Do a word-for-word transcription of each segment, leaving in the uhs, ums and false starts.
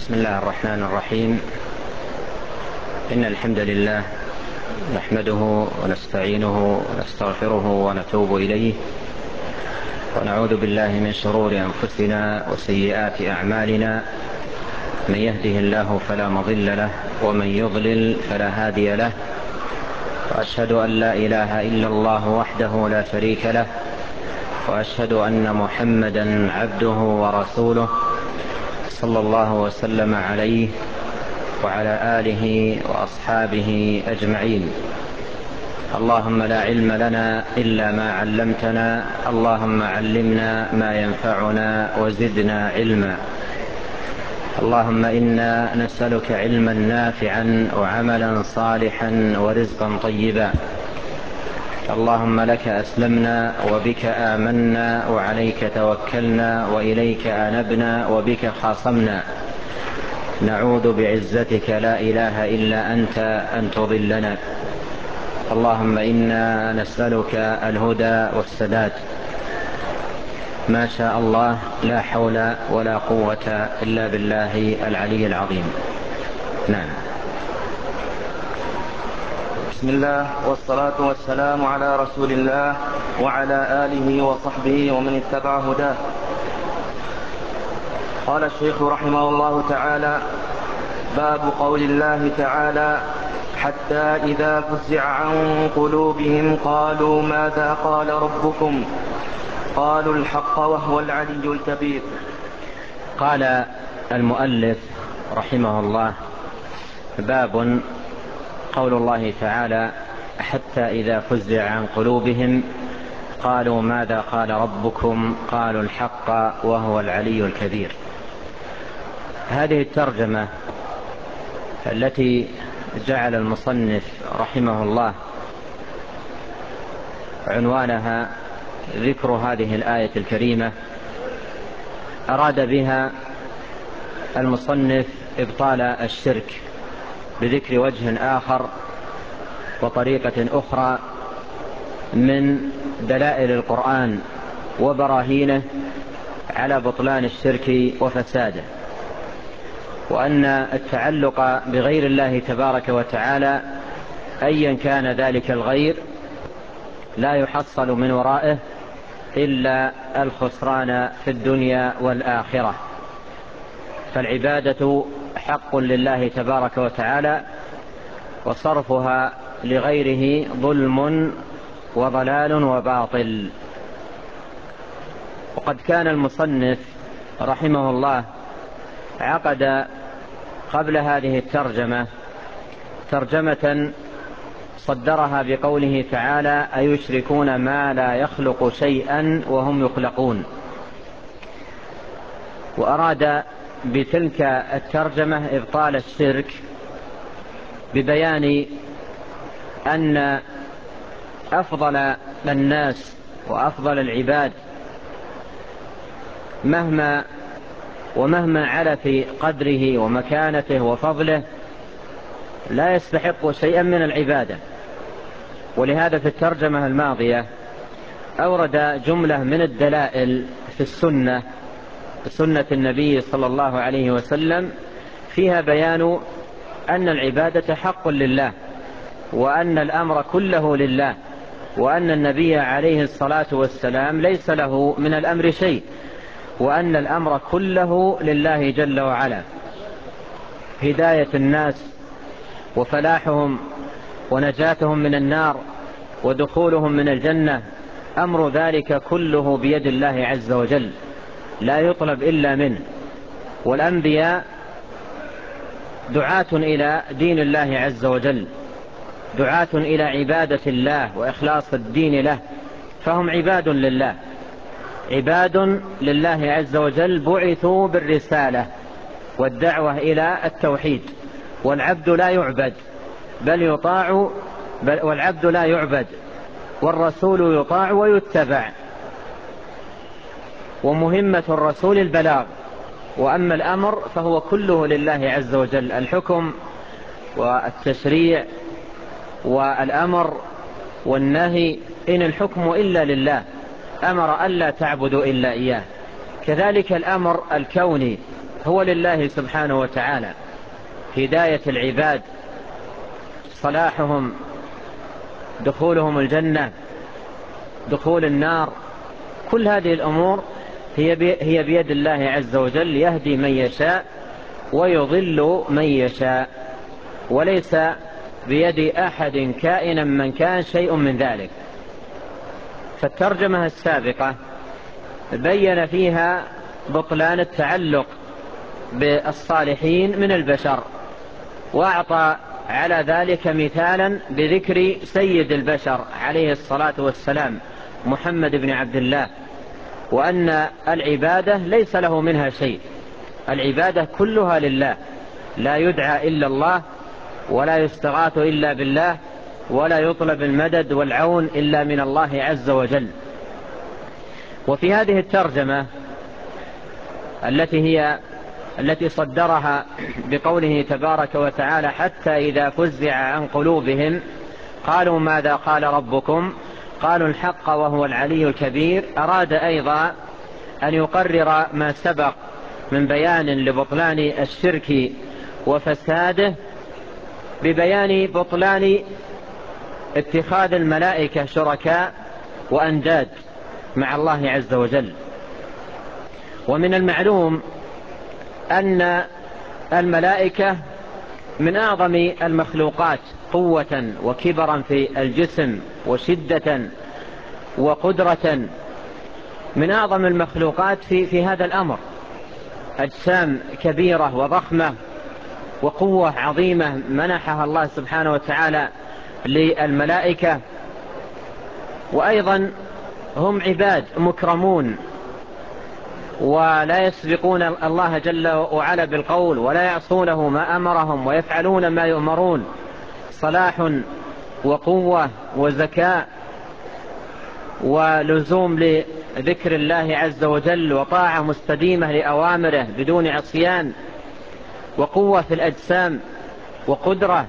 بسم الله الرحمن الرحيم. إن الحمد لله نحمده ونستعينه ونستغفره ونتوب إليه، ونعوذ بالله من شرور أنفسنا وسيئات أعمالنا. من يهده الله فلا مضل له، ومن يضلل فلا هادي له. وأشهد أن لا إله إلا الله وحده لا شريك له، وأشهد أن محمدا عبده ورسوله صلى الله وسلم عليه وعلى آله وأصحابه أجمعين. اللهم لا علم لنا إلا ما علمتنا، اللهم علمنا ما ينفعنا وزدنا علما. اللهم إنا نسألك علما نافعا وعملا صالحا ورزقا طيبا. اللهم لك أسلمنا وبك آمنا وعليك توكلنا وإليك أنبنا وبك خاصمنا. نعوذ بعزتك لا إله إلا أنت أن تضلنا. اللهم إنا نسألك الهدى والسداد. ما شاء الله، لا حول ولا قوة إلا بالله العلي العظيم. نعم. بسم الله والصلاة والسلام على رسول الله وعلى آله وصحبه ومن اتبع هداه. قال الشيخ رحمه الله تعالى: باب قول الله تعالى: حتى إذا فزع عن قلوبهم قالوا ماذا قال ربكم قالوا الحق وهو العلي الكبير. قال المؤلف رحمه الله: باب قول الله تعالى: حتى إذا فزع عن قلوبهم قالوا ماذا قال ربكم قالوا الحق وهو العلي الكبير. هذه الترجمة التي جعل المصنف رحمه الله عنوانها ذكر هذه الآية الكريمة، أراد بها المصنف إبطال الشرك بذكر وجه آخر وطريقة أخرى من دلائل القرآن وبراهينه على بطلان الشرك وفساده، وأن التعلق بغير الله تبارك وتعالى أيا كان ذلك الغير لا يحصل من ورائه إلا الخسران في الدنيا والآخرة. فالعبادة حق لله تبارك وتعالى، وصرفها لغيره ظلم وضلال وباطل. وقد كان المصنف رحمه الله عقد قبل هذه الترجمة ترجمة صدرها بقوله تعالى: أيشركون ما لا يخلق شيئا وهم يخلقون. وأراد بتلك الترجمة إبطال الشرك ببيان أن أفضل الناس وأفضل العباد مهما ومهما علا في قدره ومكانته وفضله لا يستحق شيئا من العبادة. ولهذا في الترجمة الماضية أورد جملة من الدلائل في السنة سنة النبي صلى الله عليه وسلم فيها بيان أن العبادة حق لله، وأن الأمر كله لله، وأن النبي عليه الصلاة والسلام ليس له من الأمر شيء، وأن الأمر كله لله جل وعلا. هداية الناس وفلاحهم ونجاتهم من النار ودخولهم من الجنة، أمر ذلك كله بيد الله عز وجل، لا يطلب إلا منه. والأنبياء دعاة إلى دين الله عز وجل، دعاة إلى عبادة الله وإخلاص الدين له، فهم عباد لله، عباد لله عز وجل، بعثوا بالرسالة والدعوة إلى التوحيد. والعبد لا يعبد بل يطاع، بل والعبد لا يعبد والرسول يطاع ويتبع. ومهمة الرسول البلاغ، وأما الأمر فهو كله لله عز وجل، الحكم والتشريع والأمر والنهي، إن الحكم إلا لله، أمر ألا تعبدوا إلا إياه. كذلك الأمر الكوني هو لله سبحانه وتعالى، هداية العباد، صلاحهم، دخولهم الجنة، دخول النار، كل هذه الأمور هي بيد الله عز وجل، يهدي من يشاء ويضل من يشاء، وليس بيد أحد كائنا من كان شيء من ذلك. فالترجمة السابقة بين فيها بطلان التعلق بالصالحين من البشر، وأعطى على ذلك مثالا بذكر سيد البشر عليه الصلاة والسلام محمد بن عبد الله، وأن العبادة ليس له منها شيء، العبادة كلها لله، لا يدعى إلا الله، ولا يستغاث إلا بالله، ولا يطلب المدد والعون إلا من الله عز وجل. وفي هذه الترجمة التي هي التي صدرها بقوله تبارك وتعالى حتى إذا فزع عن قلوبهم قالوا ماذا قال ربكم قالوا الحق وهو العلي الكبير، أراد أيضا أن يقرر ما سبق من بيان لبطلان الشرك وفساده ببيان بطلان اتخاذ الملائكة شركاء وأنداد مع الله عز وجل. ومن المعلوم أن الملائكة من أعظم المخلوقات قوة وكبرا في الجسم وشدة وقدرة، من أعظم المخلوقات في, في هذا الأمر، أجسام كبيرة وضخمة وقوة عظيمة منحها الله سبحانه وتعالى للملائكة. وأيضا هم عباد مكرمون ولا يسبقون الله جل وعلا بالقول ولا يعصونه ما أمرهم ويفعلون ما يؤمرون، صلاح وقوة وذكاء ولزوم لذكر الله عز وجل وطاعة مستديمة لأوامره بدون عصيان، وقوة في الأجسام وقدرة،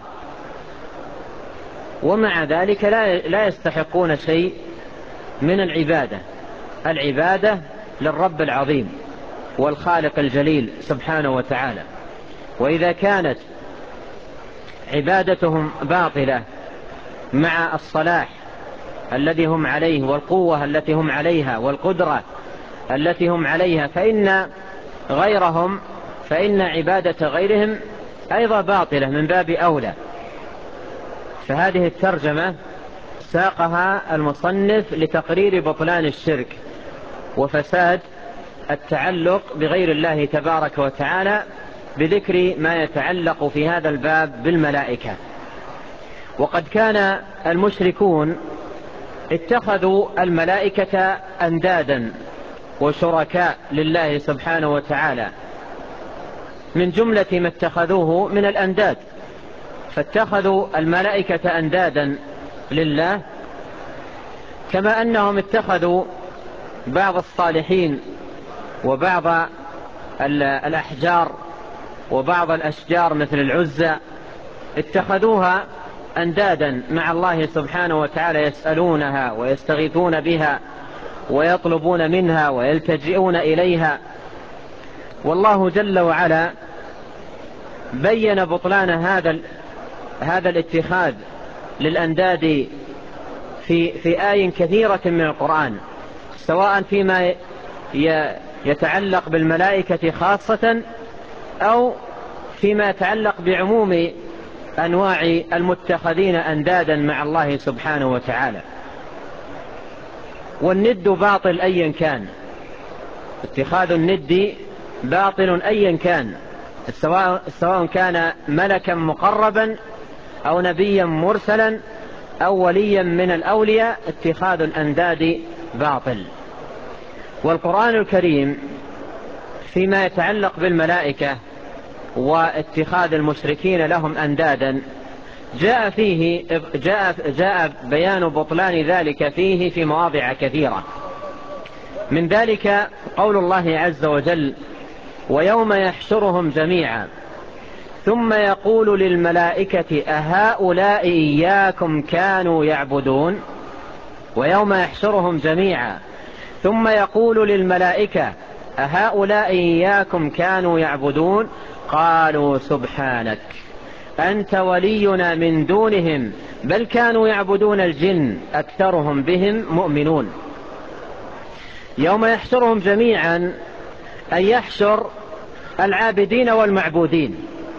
ومع ذلك لا يستحقون شيء من العبادة. العبادة للرب العظيم والخالق الجليل سبحانه وتعالى. وإذا كانت عبادتهم باطلة مع الصلاح الذي هم عليه والقوة التي هم عليها والقدرة التي هم عليها، فإن غيرهم فإن عبادة غيرهم أيضا باطلة من باب أولى. فهذه الترجمة ساقها المصنف لتقرير بطلان الشرك وفساد التعلق بغير الله تبارك وتعالى بذكر ما يتعلق في هذا الباب بالملائكة. وقد كان المشركون اتخذوا الملائكة أندادا وشركاء لله سبحانه وتعالى، من جملة ما اتخذوه من الأنداد، فاتخذوا الملائكة أندادا لله، كما أنهم اتخذوا بعض الصالحين وبعض الأحجار وبعض الأشجار مثل العزى اتخذوها أندادا مع الله سبحانه وتعالى، يسألونها ويستغيثون بها ويطلبون منها ويلتجئون إليها. والله جل وعلا بين بطلان هذا هذا الاتخاذ للأنداد في في آي كثيرة من القرآن، سواء فيما يتعلق بالملائكة خاصة أو فيما يتعلق بعموم أنواع المتخذين أندادا مع الله سبحانه وتعالى. والند باطل أيا كان، اتخاذ الند باطل أيا كان، سواء, سواء كان ملكا مقربا أو نبيا مرسلا أو وليا من الأولياء، اتخاذ الأنداد باطل. والقرآن الكريم فيما يتعلق بالملائكة واتخاذ المشركين لهم أندادا جاء فيه جاء, جاء بيان بطلان ذلك فيه في مواضع كثيرة. من ذلك قول الله عز وجل ويوم يحشرهم جميعا ثم يقول للملائكة أهؤلاء إياكم كانوا يعبدون. ويوم يحشرهم جميعا ثم يقول للملائكة أهؤلاء إياكم كانوا يعبدون قالوا سبحانك أنت ولينا من دونهم بل كانوا يعبدون الجن أكثرهم بهم مؤمنون. يوم يحشرهم جميعا أن يحشر العابدين والمعبودين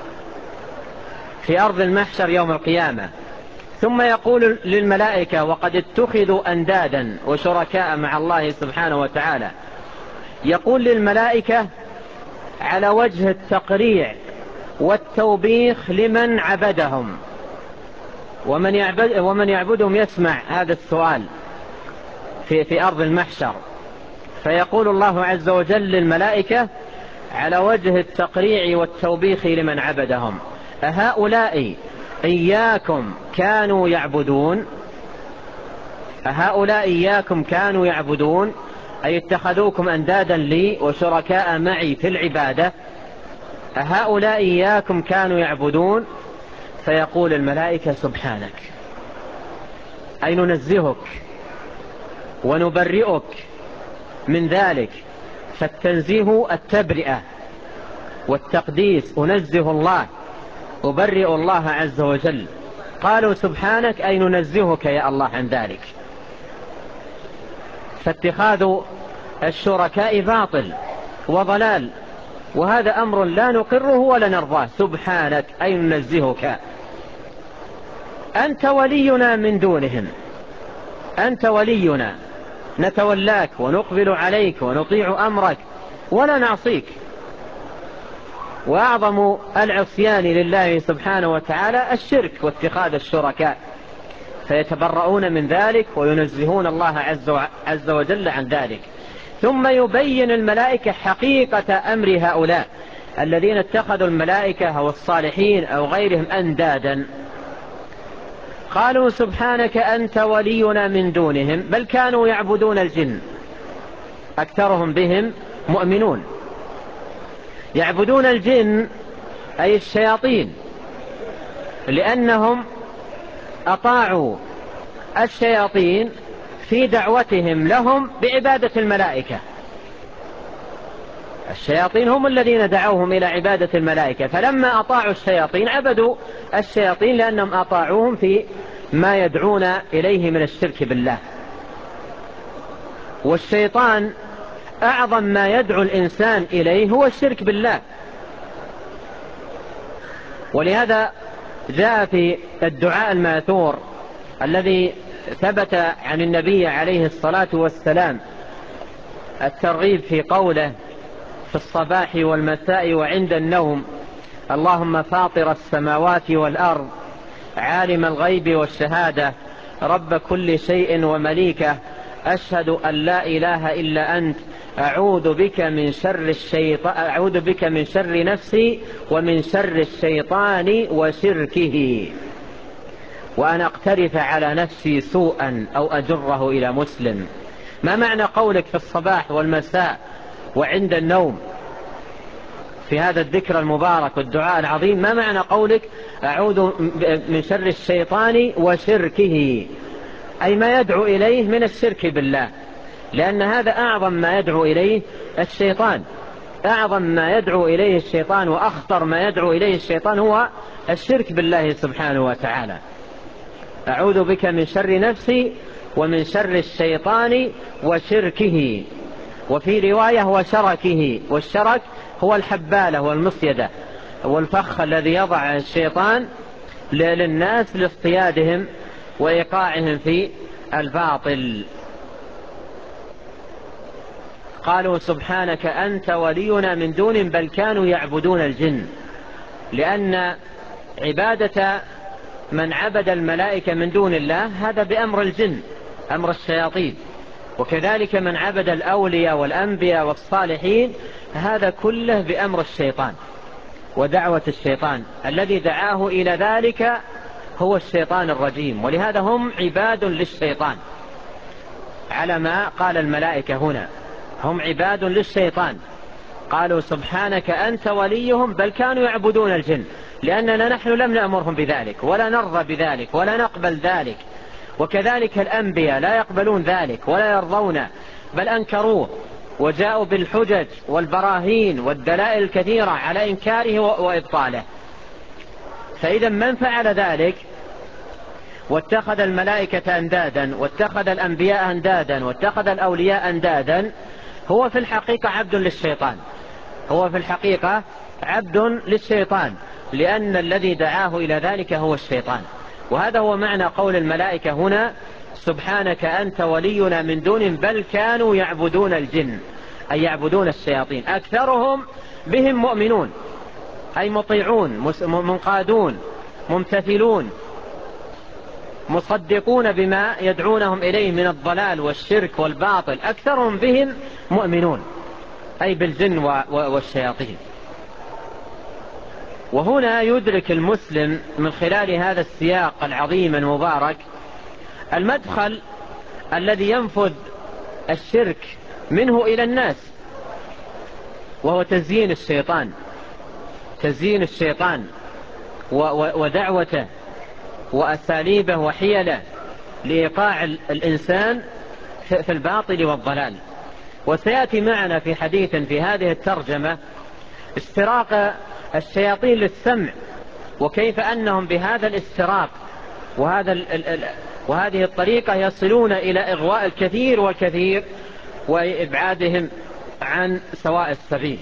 في أرض المحشر يوم القيامة، ثم يقول للملائكة وقد اتخذوا أندادا وشركاء مع الله سبحانه وتعالى، يقول للملائكة على وجه التقريع والتوبيخ لمن عبدهم، ومن, يعبد ومن يعبدهم يسمع هذا السؤال في, في أرض المحشر، فيقول الله عز وجل للملائكة على وجه التقريع والتوبيخ لمن عبدهم أهؤلاء إياكم كانوا يعبدون أهؤلاء إياكم كانوا يعبدون أي اتخذوكم أندادا لي وشركاء معي في العبادة، أهؤلاء إياكم كانوا يعبدون. فيقول الملائكة سبحانك أي ننزهك ونبرئك من ذلك، فالتنزيه التبرئة والتقديس، أنزه الله أبرئ الله عز وجل. قالوا سبحانك أي ننزهك يا الله عن ذلك، فاتخاذ الشركاء باطل وضلال، وهذا أمر لا نقره ولا نرضاه. سبحانك أي ننزهك، أنت ولينا من دونهم، أنت ولينا نتولاك ونقبل عليك ونطيع أمرك ولا نعصيك. وأعظم العصيان لله سبحانه وتعالى الشرك واتخاذ الشركاء، فيتبرؤون من ذلك وينزهون الله عز وجل عن ذلك. ثم يبين الملائكة حقيقة أمر هؤلاء الذين اتخذوا الملائكة أو الصالحين أو غيرهم أندادا. قالوا سبحانك أنت ولينا من دونهم بل كانوا يعبدون الجن أكثرهم بهم مؤمنون. يعبدون الجن أي الشياطين، لأنهم أطاعوا الشياطين في دعوتهم لهم بعبادة الملائكة. الشياطين هم الذين دعوهم إلى عبادة الملائكة، فلما أطاعوا الشياطين عبدوا الشياطين لأنهم أطاعوهم في ما يدعون إليه من الشرك بالله. والشيطان أعظم ما يدعو الإنسان إليه هو الشرك بالله، ولهذا جاء في الدعاء الماثور الذي ثبت عن النبي عليه الصلاة والسلام الترغيب في قوله في الصباح والمساء وعند النوم: اللهم فاطر السماوات والأرض عالم الغيب والشهادة رب كل شيء ومليكه أشهد أن لا إله إلا أنت أعوذ بك من شر الشيطان أعوذ بك من شر نفسي ومن شر الشيطان وشركه، وأن أقترف على نفسي سوءا أو أجره إلى مسلم. ما معنى قولك في الصباح والمساء وعند النوم في هذا الذكر المبارك والدعاء العظيم؟ ما معنى قولك أعوذ من شر الشيطان وشركه؟ أي ما يدعو إليه من الشرك بالله، لأن هذا أعظم ما يدعو إليه الشيطان. أعظم ما يدعو إليه الشيطان وأخطر ما يدعو إليه الشيطان هو الشرك بالله سبحانه وتعالى. أعوذ بك من شر نفسي ومن شر الشيطان وشركه، وفي رواية وشركه، والشرك هو الحبالة والمصيدة والفخ الذي يضع الشيطان للناس لاصطيادهم وإيقاعهم في الباطل. قالوا سبحانك أنت ولينا من دون بل كانوا يعبدون الجن، لأن عبادة من عبد الملائكة من دون الله هذا بأمر الجن، أمر الشياطين، وكذلك من عبد الأولياء والأنبياء والصالحين هذا كله بأمر الشيطان ودعوة الشيطان. الذي دعاه إلى ذلك هو الشيطان الرجيم، ولهذا هم عباد للشيطان على ما قال الملائكة هنا، هم عباد للشيطان. قالوا سبحانك أنت وليهم بل كانوا يعبدون الجن، لأننا نحن لم نأمرهم بذلك ولا نرضى بذلك ولا نقبل ذلك، وكذلك الأنبياء لا يقبلون ذلك ولا يرضونه بل أنكروه وجاءوا بالحجج والبراهين والدلائل الكثيرة على إنكاره وإبطاله. فإذا من فعل ذلك واتخذ الملائكة أندادا واتخذ الأنبياء أندادا واتخذ الأولياء أندادا هو في الحقيقة عبد للشيطان، هو في الحقيقة عبد للشيطان، لأن الذي دعاه إلى ذلك هو الشيطان. وهذا هو معنى قول الملائكة هنا: سبحانك أنت ولينا من دون بل كانوا يعبدون الجن، أي يعبدون الشياطين. أكثرهم بهم مؤمنون، أي مطيعون منقادون ممتثلون مصدقون بما يدعونهم إليه من الضلال والشرك والباطل، أكثرهم بهم مؤمنون، أي بالجن والشياطين. وهنا يدرك المسلم من خلال هذا السياق العظيم المبارك المدخل الذي ينفذ الشرك منه إلى الناس، وهو تزيين الشيطان، تزيين الشيطان ودعوته وأساليبه وحيله لإيقاع الإنسان في الباطل والضلال. وسيأتي معنا في حديث في هذه الترجمة استراق الشياطين للسمع، وكيف أنهم بهذا الاستراق وهذا وهذه الطريقة يصلون إلى إغواء الكثير والكثير وإبعادهم عن سواء السبيل.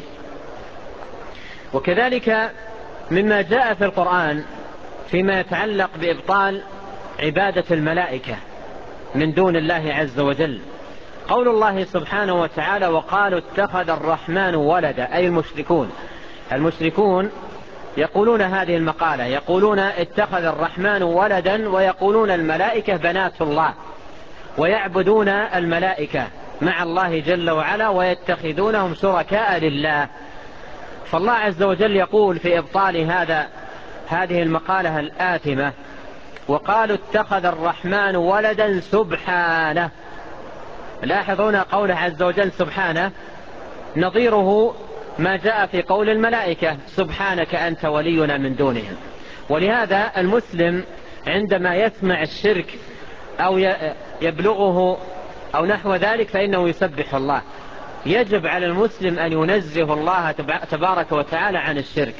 وكذلك مما جاء في القرآن فيما يتعلق بإبطال عبادة الملائكة من دون الله عز وجل قول الله سبحانه وتعالى: وقالوا اتخذ الرحمن ولدا، أي المشركون. المشركون يقولون هذه المقالة، يقولون اتخذ الرحمن ولدا، ويقولون الملائكة بنات الله، ويعبدون الملائكة مع الله جل وعلا ويتخذونهم شركاء لله. فالله عز وجل يقول في إبطال هذا هذه المقالة الآثمة: وقالوا اتخذ الرحمن ولدا سبحانه. لاحظون قوله عز وجل سبحانه نظيره ما جاء في قول الملائكة: سبحانك أنت ولينا من دونهم. ولهذا المسلم عندما يسمع الشرك أو يبلغه أو نحو ذلك فإنه يسبح الله. يجب على المسلم أن ينزه الله تبارك وتعالى عن الشرك،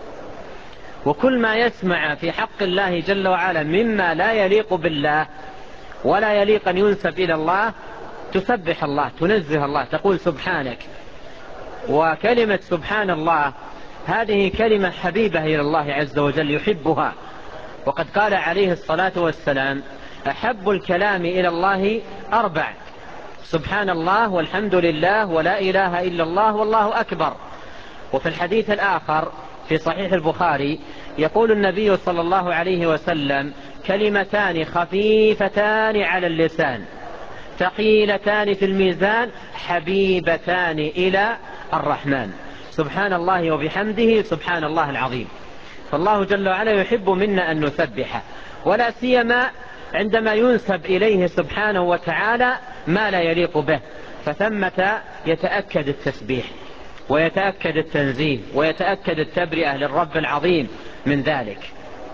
وكل ما يسمع في حق الله جل وعلا مما لا يليق بالله ولا يليق أن ينسب إلى الله تسبح الله، تنزه الله، تقول سبحانك. وكلمة سبحان الله هذه كلمة حبيبة إلى الله عز وجل يحبها، وقد قال عليه الصلاة والسلام: أحب الكلام إلى الله أربع: سبحان الله والحمد لله ولا إله إلا الله والله أكبر. وفي الحديث الآخر في صحيح البخاري يقول النبي صلى الله عليه وسلم: كلمتان خفيفتان على اللسان ثقيلتان في الميزان حبيبتان إلى الرحمن، سبحان الله وبحمده سبحان الله العظيم. فالله جل وعلا يحب منا أن نسبحه، ولا سيما عندما ينسب إليه سبحانه وتعالى ما لا يليق به، فثمة يتأكد التسبيح ويتأكد التنزيه ويتأكد التبرئة للرب العظيم من ذلك.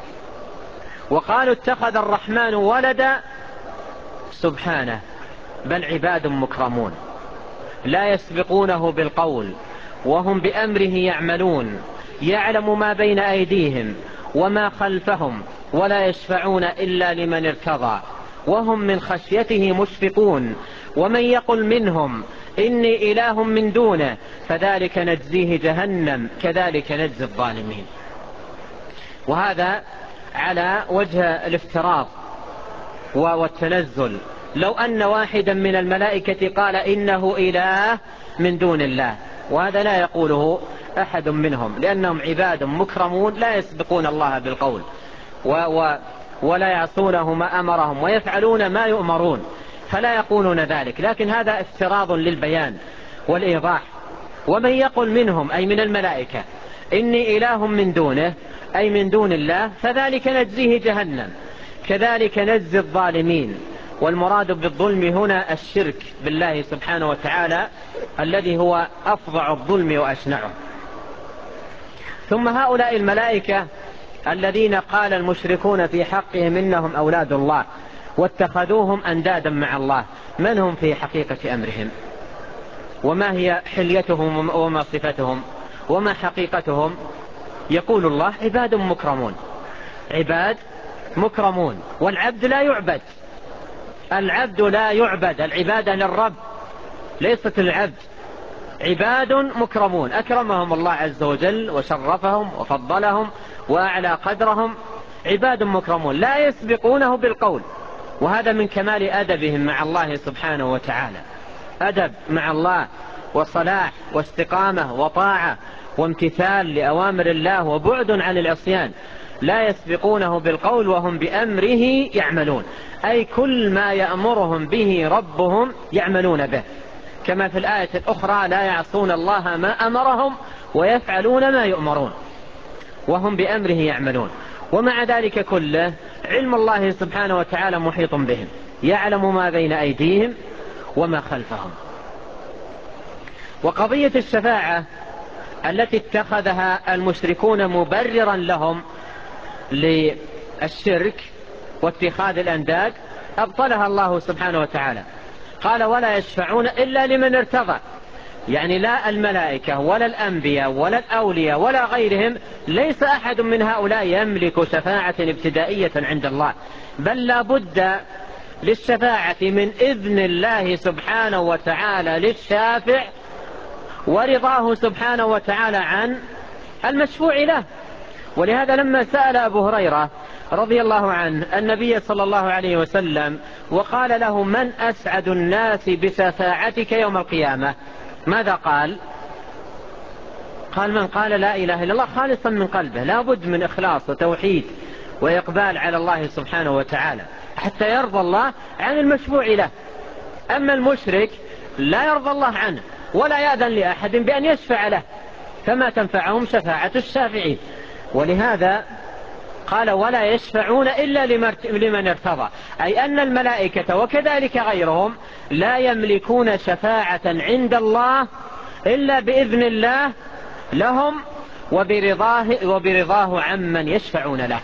وقالوا اتخذ الرحمن ولدا سبحانه، بل عباد مكرمون لا يسبقونه بالقول وهم بأمره يعملون، يعلم ما بين أيديهم وما خلفهم ولا يشفعون إلا لمن ارتضى، وهم من خشيته مشفقون، ومن يقل منهم إني إله من دونه فذلك نجزيه جهنم كذلك نجزي الظالمين. وهذا على وجه الافتراض والتنزل. لو أن واحدا من الملائكة قال إنه إله من دون الله، وهذا لا يقوله أحد منهم، لأنهم عباد مكرمون لا يسبقون الله بالقول و و ولا يعصونه ما أمرهم ويفعلون ما يؤمرون، فلا يقولون ذلك. لكن هذا افتراض للبيان والإيضاح. ومن يقل منهم أي من الملائكة إني إله من دونه أي من دون الله فذلك نجزيه جهنم كذلك نجزي الظالمين. والمراد بالظلم هنا الشرك بالله سبحانه وتعالى الذي هو أفظع الظلم وأشنعه. ثم هؤلاء الملائكة الذين قال المشركون في حقهم إنهم أولاد الله واتخذوهم أندادا مع الله، من هم في حقيقة أمرهم؟ وما هي حليتهم وما صفتهم وما حقيقتهم؟ يقول الله عباد مكرمون، عباد مكرمون. والعبد لا يعبد، العبد لا يعبد، العبادة للرب ليست للعبد. عباد مكرمون أكرمهم الله عز وجل وشرفهم وفضلهم وأعلى قدرهم، عباد مكرمون لا يسبقونه بالقول، وهذا من كمال أدبهم مع الله سبحانه وتعالى، أدب مع الله وصلاح واستقامة وطاعة وامتثال لأوامر الله وبعد عن العصيان. لا يسبقونه بالقول وهم بأمره يعملون، أي كل ما يأمرهم به ربهم يعملون به، كما في الآية الأخرى لا يعصون الله ما أمرهم ويفعلون ما يؤمرون، وهم بأمره يعملون. ومع ذلك كله علم الله سبحانه وتعالى محيط بهم، يعلم ما بين أيديهم وما خلفهم. وقضية الشفاعة التي اتخذها المشركون مبررا لهم للشرك واتخاذ الأنداد أبطلها الله سبحانه وتعالى، قال ولا يشفعون إلا لمن ارتضى، يعني لا الملائكة ولا الأنبياء ولا الأولياء ولا غيرهم، ليس أحد من هؤلاء يملك شفاعة ابتدائية عند الله، بل لا بد للشفاعة من إذن الله سبحانه وتعالى للشافع ورضاه سبحانه وتعالى عن المشفوع له. ولهذا لما سأل أبو هريرة رضي الله عنه النبي صلى الله عليه وسلم وقال له من أسعد الناس بشفاعتك يوم القيامة، ماذا قال؟ قال من قال لا إله إلا الله خالصا من قلبه، لا بد من إخلاص وتوحيد وإقبال على الله سبحانه وتعالى حتى يرضى الله عن المشفوع له. أما المشرك لا يرضى الله عنه ولا يأذن لأحد بأن يشفع له، فما تنفعهم شفاعة الشافعين. ولهذا قال ولا يشفعون إلا لمن ارتضى، أي أن الملائكة وكذلك غيرهم لا يملكون شفاعة عند الله إلا بإذن الله لهم وبرضاه, وبرضاه عمن يشفعون له.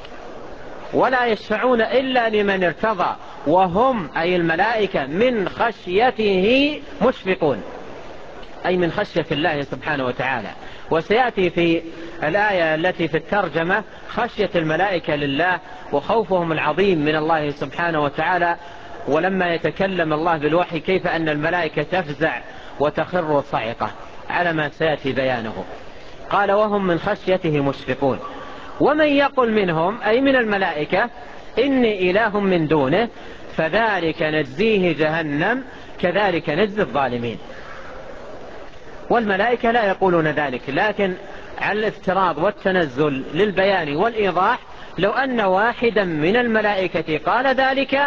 ولا يشفعون إلا لمن ارتضى، وهم أي الملائكة من خشيته مشفقون، أي من خشية الله سبحانه وتعالى. وسيأتي في الآية التي في الترجمة خشية الملائكة لله وخوفهم العظيم من الله سبحانه وتعالى، ولما يتكلم الله بالوحي كيف أن الملائكة تفزع وتخر صعقة على ما سيأتي بيانه. قال وهم من خشيته مشفقون. ومن يقل منهم أي من الملائكة إني إله من دونه فذلك نجزيه جهنم كذلك نجزي الظالمين. والملائكة لا يقولون ذلك، لكن على الافتراض والتنزل للبيان والإيضاح لو أن واحدا من الملائكة قال ذلك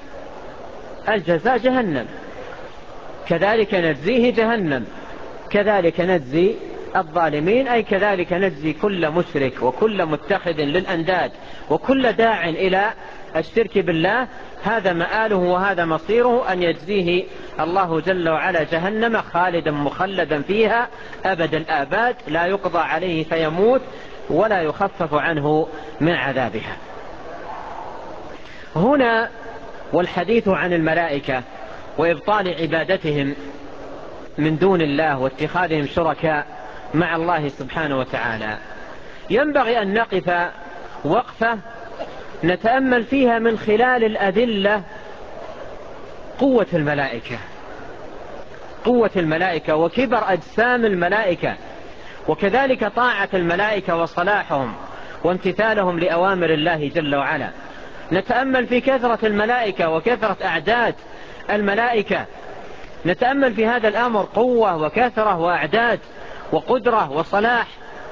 الجزاء جهنم كذلك نجزيه جهنم كذلك نجزي الظالمين، أي كذلك نجزي كل مشرك وكل متخذ للأنداد وكل داع إلى الشرك بالله، هذا مآله وهذا مصيره أن يجزيه الله جل وعلا جهنم خالدا مخلدا فيها أبد الآباد، لا يقضى عليه فيموت ولا يخفف عنه من عذابها. هنا والحديث عن الملائكة وإبطال عبادتهم من دون الله واتخاذهم شركاء مع الله سبحانه وتعالى، ينبغي أن نقف وقفة نتأمل فيها من خلال الأدلة قوة الملائكة، قوة الملائكة وكبر أجسام الملائكة، وكذلك طاعة الملائكة وصلاحهم وامتثالهم لأوامر الله جل وعلا. نتأمل في كثرة الملائكة وكثرة أعداد الملائكة، نتأمل في هذا الأمر قوة وكثرة وأعداد وقدرة وصلاح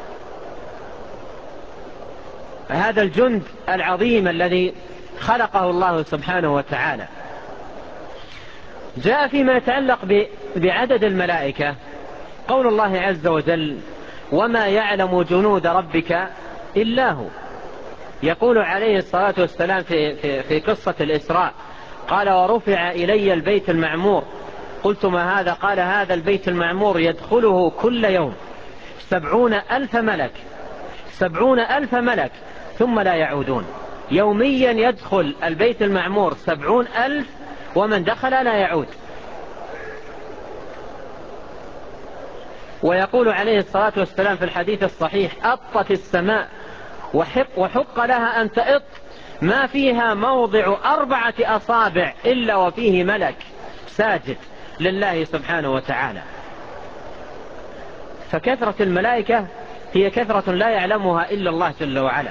هذا الجند العظيم الذي خلقه الله سبحانه وتعالى. جاء فيما يتعلق بعدد الملائكة قول الله عز وجل وما يعلم جنود ربك إلا هو. يقول عليه الصلاة والسلام في, في, في قصة الإسراء قال ورفع إلي البيت المعمور قلت ما هذا؟ قال هذا البيت المعمور يدخله كل يوم سبعون ألف ملك سبعون ألف ملك ثم لا يعودون. يوميا يدخل البيت المعمور سبعون ألف ومن دخل لا يعود. ويقول عليه الصلاة والسلام في الحديث الصحيح: أطت السماء وحق, وحق لها أن تأط، ما فيها موضع أربعة أصابع إلا وفيه ملك ساجد لله سبحانه وتعالى. فكثرة الملائكة هي كثرة لا يعلمها إلا الله جل وعلا.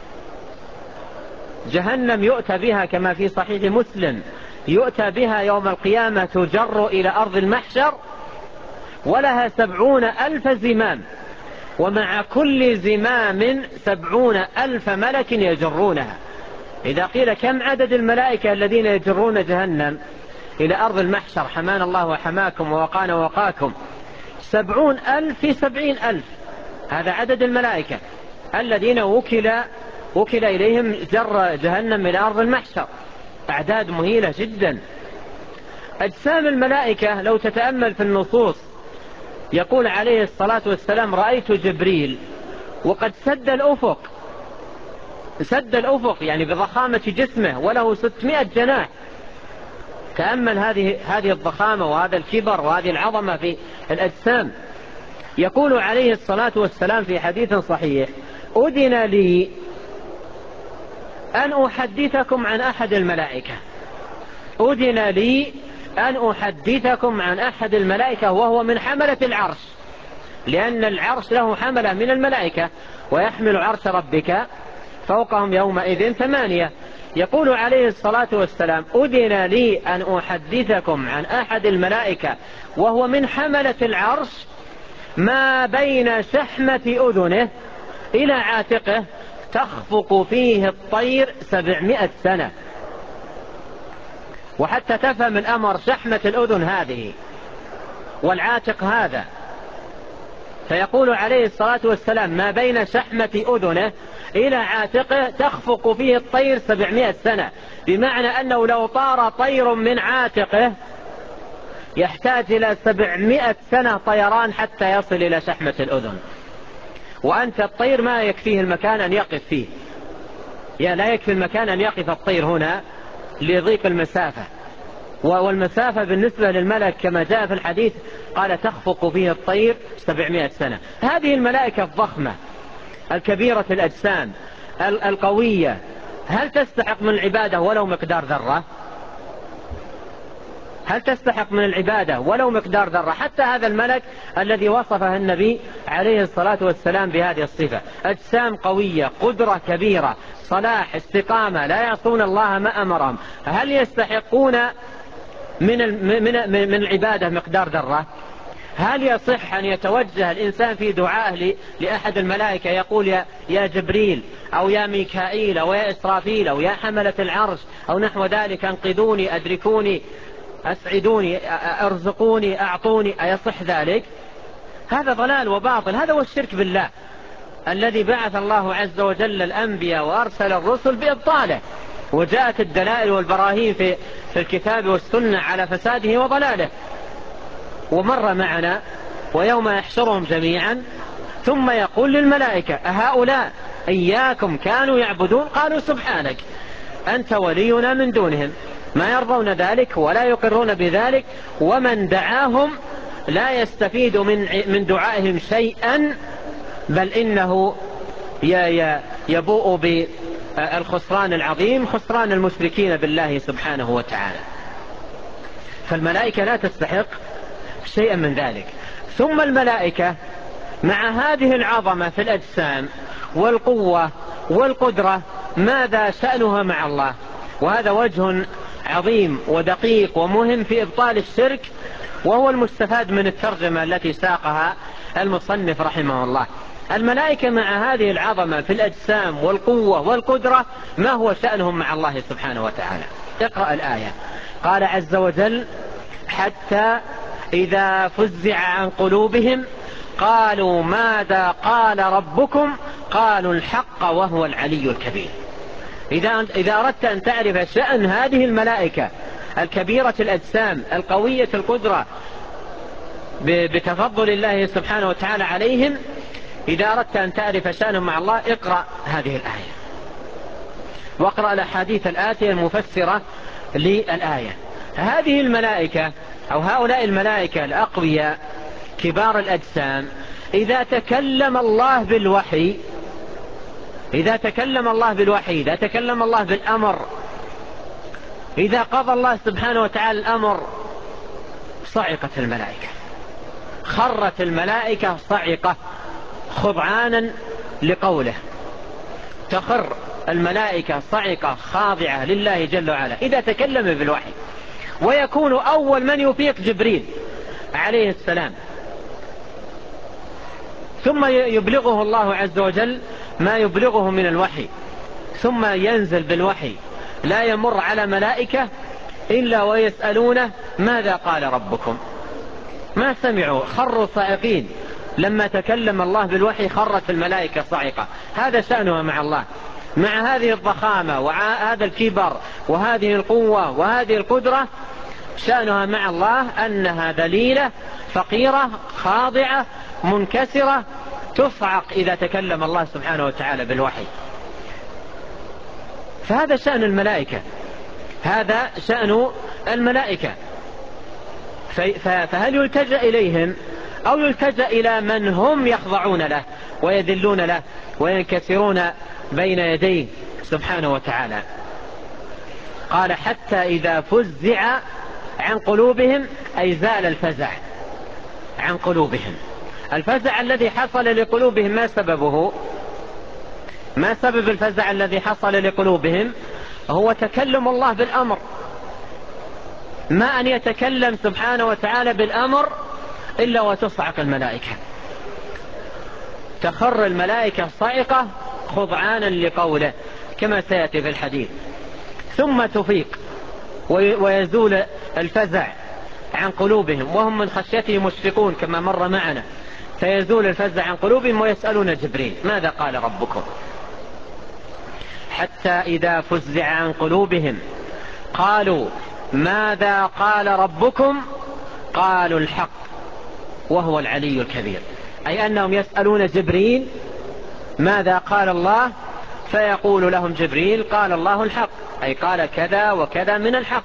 جهنم يؤتى بها كما في صحيح مسلم، يؤتى بها يوم القيامة تجر إلى أرض المحشر، ولها سبعون ألف زمام، ومع كل زمام سبعون ألف ملك يجرونها. إذا قيل كم عدد الملائكة الذين يجرون جهنم إلى أرض المحشر، حمانا الله وحماكم ووقانا ووقاكم، سبعون ألف في سبعين ألف، هذا عدد الملائكة الذين وكل, وكل إليهم جر جهنم إلى أرض المحشر. أعداد مهيلة جدا. أجسام الملائكة لو تتأمل في النصوص، يقول عليه الصلاة والسلام: رأيت جبريل وقد سد الأفق، سد الأفق يعني بضخامة جسمه، وله ستمائة جناح. تأمل هذه هذه الضخامة وهذا الكبر وهذه العظمة في الأجسام. يقول عليه الصلاة والسلام في حديث صحيح: أذن لي أن أحدثكم عن أحد الملائكة، أذن لي أن أحدثكم عن أحد الملائكة وهو من حملة العرش، لأن العرش له حملة من الملائكة، ويحمل عرش ربك فوقهم يومئذ ثمانية. يقول عليه الصلاة والسلام: أذن لي أن أحدثكم عن أحد الملائكة وهو من حملة العرش، ما بين شحمة أذنه إلى عاتقه تخفق فيه الطير سبعمائة سنة. وحتى تفهم الأمر، شحمة الأذن هذه والعاتق هذا، فيقول عليه الصلاة والسلام: ما بين شحمة أذنه إلى عاتقه تخفق فيه الطير سبعمائة سنة، بمعنى أنه لو طار طير من عاتقه يحتاج إلى سبعمائة سنة طيران حتى يصل إلى شحمة الأذن. وأنت الطير ما يكفيه المكان أن يقف فيه، يا لا يكفي المكان أن يقف الطير هنا لضيق المسافة، والمسافة بالنسبة للملك كما جاء في الحديث قال: تخفق فيه الطير سبعمائة سنة. هذه الملائكة الضخمة الكبيرة الأجسام القوية، هل تستحق من العبادة ولو مقدار ذرة؟ هل تستحق من العبادة ولو مقدار ذرة؟ حتى هذا الملك الذي وصفه النبي عليه الصلاة والسلام بهذه الصفة: أجسام قوية، قدرة كبيرة، صلاح، استقامة، لا يعصون الله ما أمرهم، هل يستحقون من من من العبادة مقدار ذرة؟ هل يصح أن يتوجه الإنسان في دعائه لأحد الملائكة يقول: يا, يا جبريل أو يا ميكائيل أو يا إسرافيل أو يا حملة العرش أو نحو ذلك، انقذوني، أدركوني، أسعدوني، أرزقوني، أعطوني؟ أيصح ذلك؟ هذا ضلال وباطل، هذا هو الشرك بالله الذي بعث الله عز وجل الأنبياء وأرسل الرسل بإبطاله، وجاءت الدلائل والبراهين في, في الكتاب والسنة على فساده وضلاله. ومر معنا: ويوم يحشرهم جميعا ثم يقول للملائكة: أهؤلاء إياكم كانوا يعبدون؟ قالوا: سبحانك أنت ولينا من دونهم. ما يرضون ذلك ولا يقرون بذلك، ومن دعاهم لا يستفيد من من دعائهم شيئا، بل إنه يبوء بالخسران العظيم، خسران المشركين بالله سبحانه وتعالى. فالملائكة لا تستحق شيئا من ذلك. ثم الملائكة مع هذه العظمة في الأجسام والقوة والقدرة، ماذا شأنها مع الله؟ وهذا وجه عظيم ودقيق ومهم في إبطال الشرك، وهو المستفاد من الترجمة التي ساقها المصنف رحمه الله. الملائكة مع هذه العظمة في الأجسام والقوة والقدرة، ما هو شأنهم مع الله سبحانه وتعالى؟ اقرأ الآية. قال عز وجل: حتى إذا فزع عن قلوبهم قالوا ماذا قال ربكم؟ قالوا الحق وهو العلي الكبير. إذا, إذا أردت أن تعرف شأن هذه الملائكة الكبيرة الأجسام القوية القدرة بتفضل الله سبحانه وتعالى عليهم، إذا أردت أن تعرف شأنهم مع الله، اقرأ هذه الآية واقرأ الأحاديث الآتية المفسرة للآية. هذه الملائكة أو هؤلاء الملائكة الأقوياء كبار الأجسام إذا تكلم الله بالوحي إذا تكلم الله بالوحي إذا تكلم الله بالأمر، إذا قضى الله سبحانه وتعالى الأمر، صعقت الملائكة، خرت الملائكة صعقة خضعانا لقوله، تخر الملائكة صعقة خاضعة لله جل وعلا إذا تكلم بالوحي. ويكون أول من يفيق جبريل عليه السلام، ثم يبلغه الله عز وجل ما يبلغه من الوحي، ثم ينزل بالوحي، لا يمر على ملائكة إلا ويسألونه ماذا قال ربكم. ما سمعوا، خروا صاعقين. لما تكلم الله بالوحي خرت الملائكة صاعقة. هذا شأنها مع الله، مع هذه الضخامة وهذا الكبر وهذه القوة وهذه القدرة. شأنها مع الله أنها ذليلة فقيرة خاضعة منكسرة، تصعق إذا تكلم الله سبحانه وتعالى بالوحي. فهذا شأن الملائكة، هذا شأن الملائكة. فهل يلتجأ إليهم أو يلتجأ إلى من هم يخضعون له ويذلون له وينكسرون بين يديه سبحانه وتعالى؟ قال حتى إذا فزع عن قلوبهم، أي زال الفزع عن قلوبهم. الفزع الذي حصل لقلوبهم ما سببه؟ ما سبب الفزع الذي حصل لقلوبهم؟ هو تكلم الله بالأمر. ما أن يتكلم سبحانه وتعالى بالأمر إلا وتصعق الملائكة، تخر الملائكة صعقة خضعانا لقوله كما سيأتي في الحديث، ثم تفيق ويزول الفزع عن قلوبهم وهم من خشيته مشفقون كما مر معنا. فيزول الفزع عن قلوبهم ويسألون جبريل ماذا قال ربكم. حتى إذا فزع عن قلوبهم قالوا ماذا قال ربكم، قالوا الحق وهو العلي الكبير. أي أنهم يسألون جبريل ماذا قال الله، فيقول لهم جبريل قال الله الحق، أي قال كذا وكذا من الحق.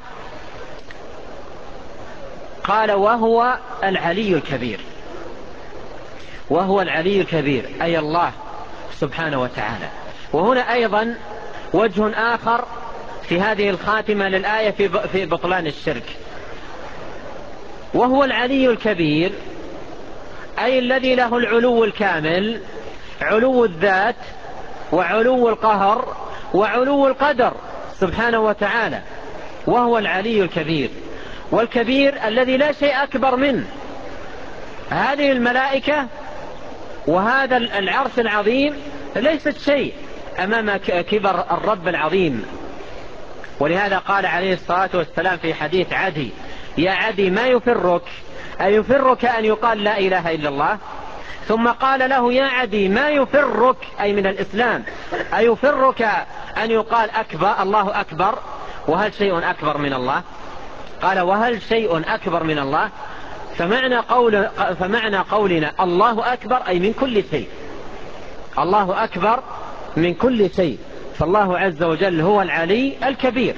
قال وهو العلي الكبير، وهو العلي الكبير أي الله سبحانه وتعالى. وهنا أيضا وجه آخر في هذه الخاتمة للآية في بطلان الشرك. وهو العلي الكبير أي الذي له العلو الكامل، علو الذات وعلو القهر وعلو القدر سبحانه وتعالى. وهو العلي الكبير، والكبير الذي لا شيء أكبر منه. هذه الملائكة وهذا العرش العظيم ليست شيء أمام كبر الرب العظيم. ولهذا قال عليه الصلاة والسلام في حديث عدي يا عدي ما يفرك، أيفرك أن يقال لا إله إلا الله؟ ثم قال له يا عدي ما يفرك، أي من الإسلام، أيفرك أن يقال أكبر الله أكبر؟ وهل شيء أكبر من الله؟ قال وهل شيء أكبر من الله؟ فمعنى, قول فمعنى قولنا الله أكبر أي من كل شيء، الله أكبر من كل شيء. فالله عز وجل هو العلي الكبير.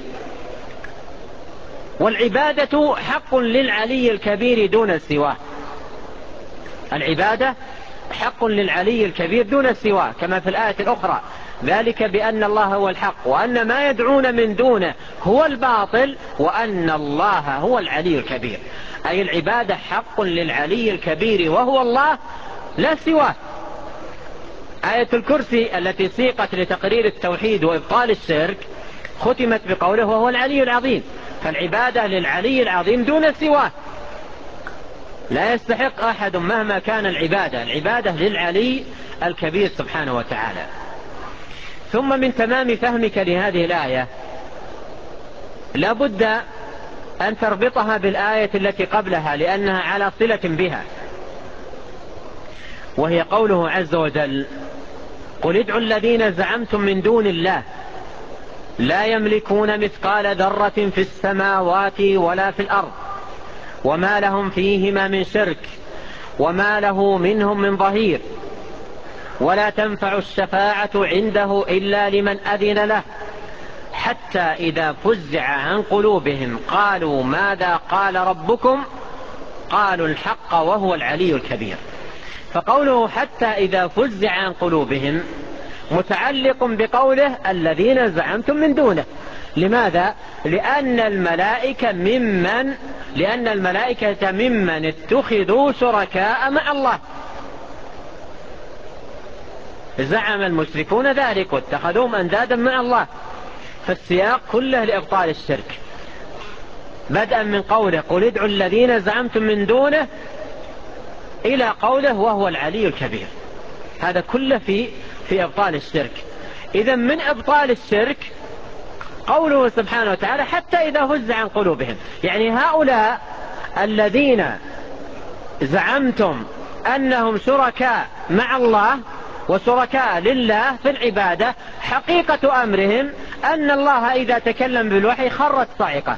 والعبادة حق للعلي الكبير دون سواه، العبادة حق للعلي الكبير دون سواه كما في الآية الأخرى ذلك بأن الله هو الحق وأن ما يدعون من دونه هو الباطل وأن الله هو العلي الكبير. أي العبادة حق للعلي الكبير وهو الله لا سواه. آية الكرسي التي سيقت لتقرير التوحيد وإبطال الشرك ختمت بقوله وهو العلي العظيم. فالعبادة للعلي العظيم دون سواه، لا يستحق أحد مهما كان العبادة، العبادة للعلي الكبير سبحانه وتعالى. ثم من تمام فهمك لهذه الآية لابد أن تربطها بالآية التي قبلها لأنها على صلة بها، وهي قوله عز وجل قل ادعوا الذين زعمتم من دون الله لا يملكون مثقال ذرة في السماوات ولا في الأرض وما لهم فيهما من شرك وما له منهم من ظهير ولا تنفع الشفاعة عنده إلا لمن أذن له حتى إذا فزع عن قلوبهم قالوا ماذا قال ربكم قالوا الحق وهو العلي الكبير. فقوله حتى إذا فزع عن قلوبهم متعلق بقوله الذين زعمتم من دونه. لماذا؟ لأن الملائكة ممن لأن الملائكة ممن اتخذوا شركاء مع الله. زعم المشركون ذلك واتخذوهم أندادا مع الله. فالسياق كله لإبطال الشرك، بدءا من قوله قل ادعوا الذين زعمتم من دونه إلى قوله وهو العلي الكبير. هذا كله في في إبطال الشرك. إذا من إبطال الشرك قوله سبحانه وتعالى حتى إذا فزع عن قلوبهم، يعني هؤلاء الذين زعمتم أنهم شركاء مع الله وشركاء لله في العبادة، حقيقة أمرهم أن الله إذا تكلم بالوحي خرت صاعقة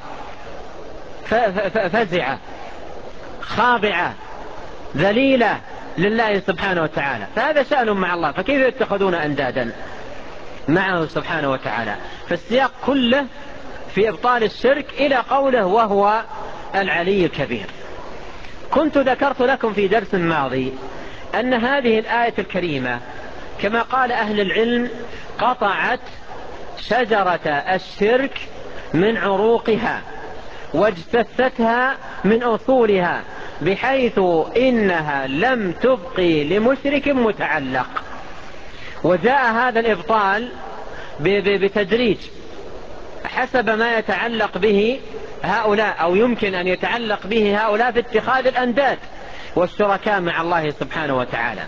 فزعة خاضعة ذليلة لله سبحانه وتعالى. فهذا شأن مع الله، فكيف يتخذون أندادا معه سبحانه وتعالى؟ فالسياق كله في إبطال الشرك إلى قوله وهو العلي الكبير. كنت ذكرت لكم في درس ماضي أن هذه الآية الكريمة كما قال أهل العلم قطعت شجرة الشرك من عروقها واجتثتها من أصولها، بحيث إنها لم تبقي لمشرك متعلق. وجاء هذا الإبطال بتدريج حسب ما يتعلق به هؤلاء أو يمكن أن يتعلق به هؤلاء في اتخاذ الأنداد والشركاء مع الله سبحانه وتعالى.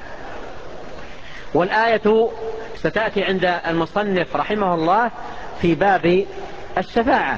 والآية ستأتي عند المصنف رحمه الله في باب الشفاعة.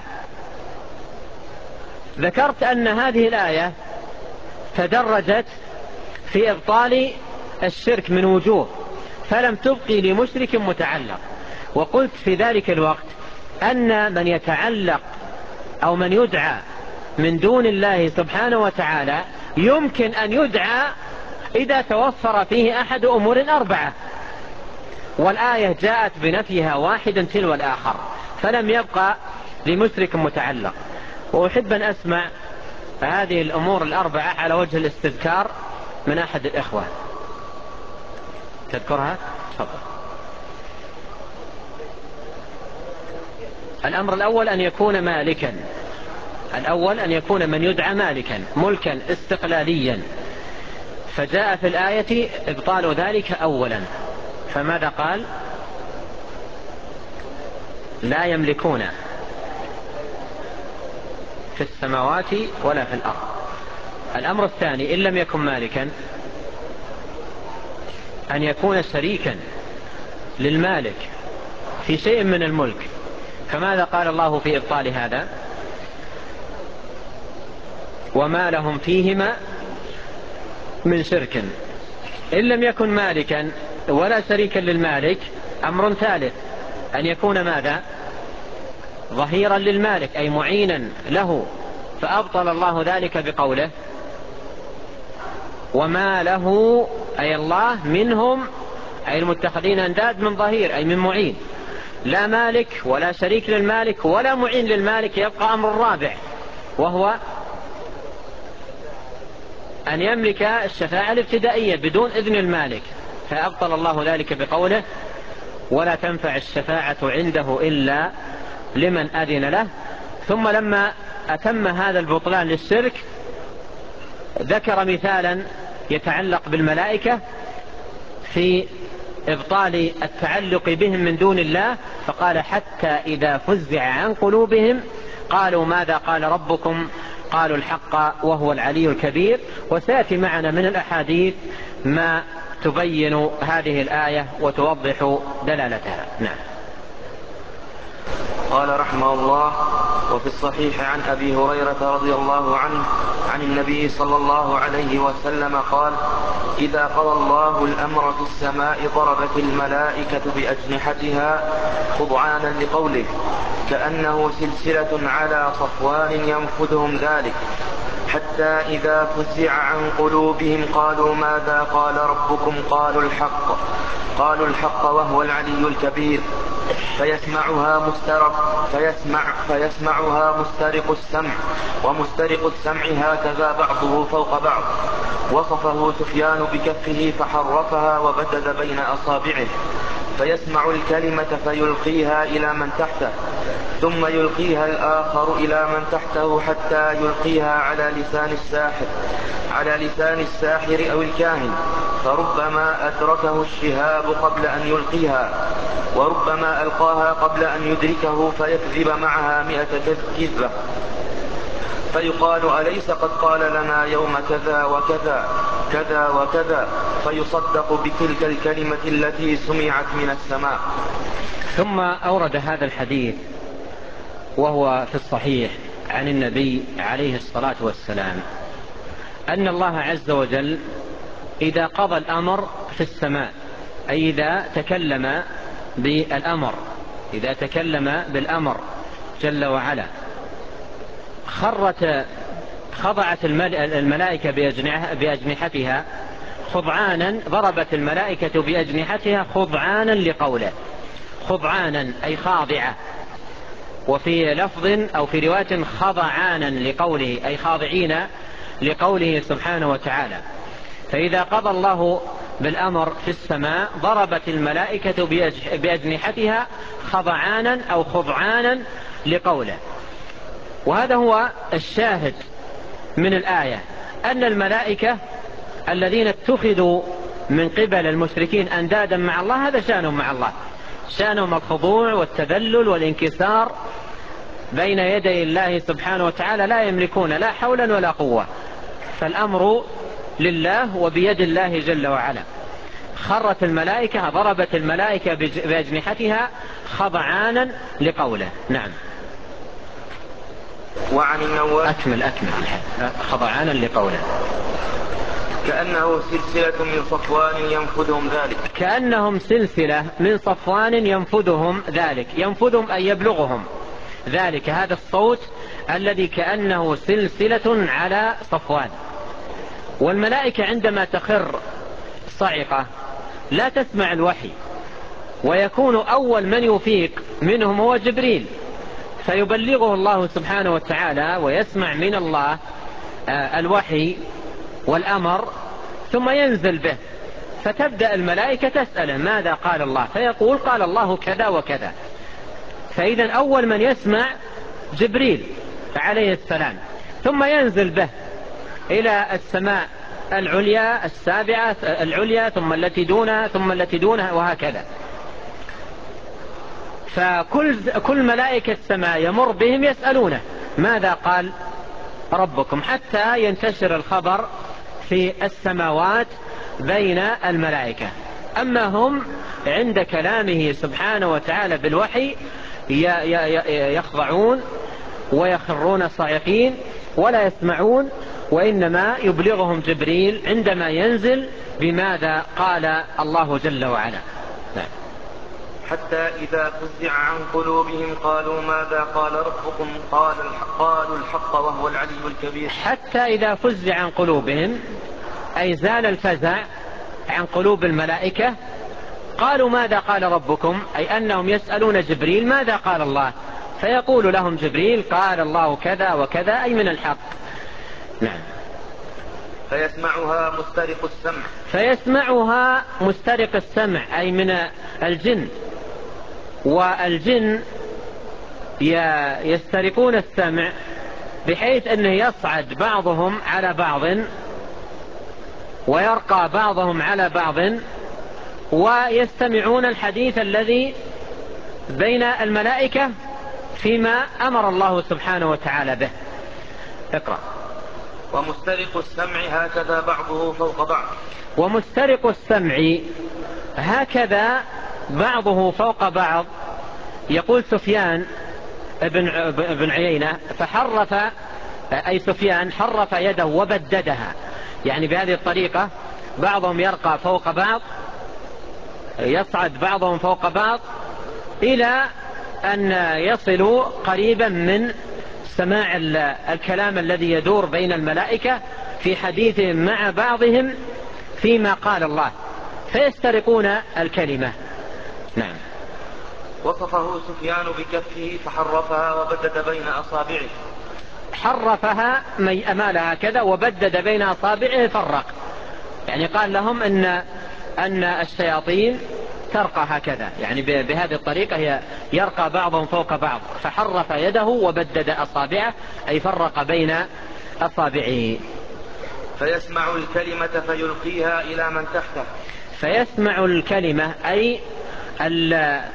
ذكرت أن هذه الآية تدرجت في إبطال الشرك من وجوه، فلم تبقي لمشرك متعلق. وقلت في ذلك الوقت أن من يتعلق أو من يدعى من دون الله سبحانه وتعالى يمكن أن يدعى إذا توفر فيه أحد أمور أربعة، والآية جاءت بنفيها واحدا تلو الآخر، فلم يبقى لمشرك متعلق. وأحب أن أسمع هذه الأمور الأربعة على وجه الاستذكار من أحد الإخوة. تذكرها؟ تفضل. الأمر الأول أن يكون مالكا. الأول أن يكون من يدعى مالكا ملكا استقلاليا، فجاء في الآية إبطال ذلك أولا. فماذا قال؟ لا يملكون في السماوات ولا في الأرض. الأمر الثاني إن لم يكن مالكا أن يكون شريكا للمالك في شيء من الملك. فماذا قال الله في إبطال هذا؟ وما لهم فيهما من شرك. إن لم يكن مالكا ولا شريكا للمالك أمر ثالث أن يكون ماذا؟ ظهيرا للمالك أي معينا له، فأبطل الله ذلك بقوله وما له أي الله منهم أي المتخذين أنداد من ظهير أي من معين. لا مالك ولا شريك للمالك ولا معين للمالك، يبقى أمر رابع وهو أن يملك الشفاعة الابتدائية بدون إذن المالك، فأبطل الله ذلك بقوله ولا تنفع الشفاعة عنده إلا لمن أذن له. ثم لما أتم هذا البطلان للشرك ذكر مثالا يتعلق بالملائكة في إبطال التعلق بهم من دون الله، فقال حتى إذا فزع عن قلوبهم قالوا ماذا قال ربكم قالوا الحق وهو العلي الكبير. وسيأتي معنا من الأحاديث ما تبين هذه الآية وتوضح دلالتها. نعم. قال رحمه الله: وفي الصحيح عن أبي هريرة رضي الله عنه عن النبي صلى الله عليه وسلم قال: إذا قضى الله الأمر في السماء ضربت الملائكة بأجنحتها خضعانا لقوله كأنه سلسلة على صفوان ينفذهم ذلك، حتى إذا فزع عن قلوبهم قالوا ماذا قال ربكم قالوا الحق قالوا الحق وهو العلي الكبير. فيسمعها مسترق فيسمع فيسمعها مسترق السمع، ومسترق السمع هكذا بعضه فوق بعض. وصفه سفيان بكفه فحرفها وبدد بين أصابعه، فيسمع الكلمة فيلقيها إلى من تحته، ثم يلقيها الآخر إلى من تحته حتى يلقيها على لسان الساحر على لسان الساحر أو الكاهن، فربما أدركه الشهاب قبل أن يلقيها، وربما ألقاها قبل أن يدركه فيكذب معها مئة كذبة، فيقال أليس قد قال لنا يوم كذا وكذا كذا وكذا، فيصدق بتلك الكلمة التي سمعت من السماء. ثم أورد هذا الحديث وهو في الصحيح عن النبي عليه الصلاة والسلام أن الله عز وجل إذا قضى الأمر في السماء، أي إذا تكلم بالأمر إذا تكلم بالأمر جل وعلا، خرت خضعت الملائكة بأجنحتها خضعانا، ضربت الملائكة بأجنحتها خضعانا لقوله، خضعانا أي خاضعة، وفي لفظ أو في رواية خضعانا لقوله أي خاضعين لقوله سبحانه وتعالى. فإذا قضى الله بالأمر في السماء ضربت الملائكة بأجنحتها خضعانا أو خضعانا لقوله. وهذا هو الشاهد من الآية، أن الملائكة الذين اتخذوا من قبل المشركين أندادا مع الله هذا شأنهم مع الله، شأنهم الخضوع والتذلل والانكسار بين يدي الله سبحانه وتعالى، لا يملكون لا حولا ولا قوة، فالأمر لله وبيد الله جل وعلا. خرت الملائكة ضربت الملائكة بأجنحتها خضعانا لقوله. نعم. وعن النواس أكمل أكمل خضعانا لقوله. كأنه سلسلة من صفوان ينفذهم ذلك كأنهم سلسلة من صفوان ينفذهم ذلك، ينفذهم أي يبلغهم ذلك، هذا الصوت الذي كأنه سلسلة على صفوان. والملائكة عندما تخر صعقة لا تسمع الوحي، ويكون أول من يفيق منهم هو جبريل، فيبلغه الله سبحانه وتعالى ويسمع من الله الوحي والأمر، ثم ينزل به، فتبدأ الملائكة تسأله ماذا قال الله، فيقول قال الله كذا وكذا. فإذا أول من يسمع جبريل عليه السلام، ثم ينزل به إلى السماء العليا السابعة العليا، ثم التي دونها، ثم التي دونها، وهكذا. فكل كل ملائكة السماء يمر بهم يسألونه ماذا قال ربكم، حتى ينتشر الخبر في السماوات بين الملائكة. أما هم عند كلامه سبحانه وتعالى بالوحي يخضعون ويخرون صاعقين ولا يسمعون، وإنما يبلغهم جبريل عندما ينزل بماذا قال الله جل وعلا. نعم. حتى إذا فزع عن قلوبهم قالوا ماذا قال ربكم قال الحق قالوا الحق وهو العلي الكبير. حتى إذا فزع عن قلوبهم أي زال الفزع عن قلوب الملائكة، قالوا ماذا قال ربكم، أي أنهم يسألون جبريل ماذا قال الله، فيقول لهم جبريل قال الله كذا وكذا، أي من الحق. نعم. فيسمعها مسترق السمع فيسمعها مسترق السمع أي من الجن، والجن يسترقون السمع بحيث أنه يصعد بعضهم على بعض ويرقى بعضهم على بعض، ويستمعون الحديث الذي بين الملائكة فيما أمر الله سبحانه وتعالى به. اقرأ. ومسترق السمع هكذا بعضه فوق بعض. ومسترق السمع هكذا بعضه فوق بعض. يقول سفيان ابن, ابن عيينة فحرف، أي سفيان حرف يده وبددها، يعني بهذه الطريقة بعضهم يرقى فوق بعض، يصعد بعضهم فوق بعض إلى أن يصلوا قريبا من سماع الكلام الذي يدور بين الملائكة في حديثهم مع بعضهم فيما قال الله، فيسترقون الكلمة. نعم. وصفه سفيان بكفه فحرفها وبدد بين أصابعه. حرفها مي أمالها كذا وبدد بين أصابعه فرق، يعني قال لهم أن, أن الشياطين ترقى هكذا، يعني بهذه الطريقة هي يرقى بعضهم فوق بعض، فحرف يده وبدد أصابعه أي فرق بين أصابعه. فيسمع الكلمة فيلقيها إلى من تحته. فيسمع الكلمة أي ال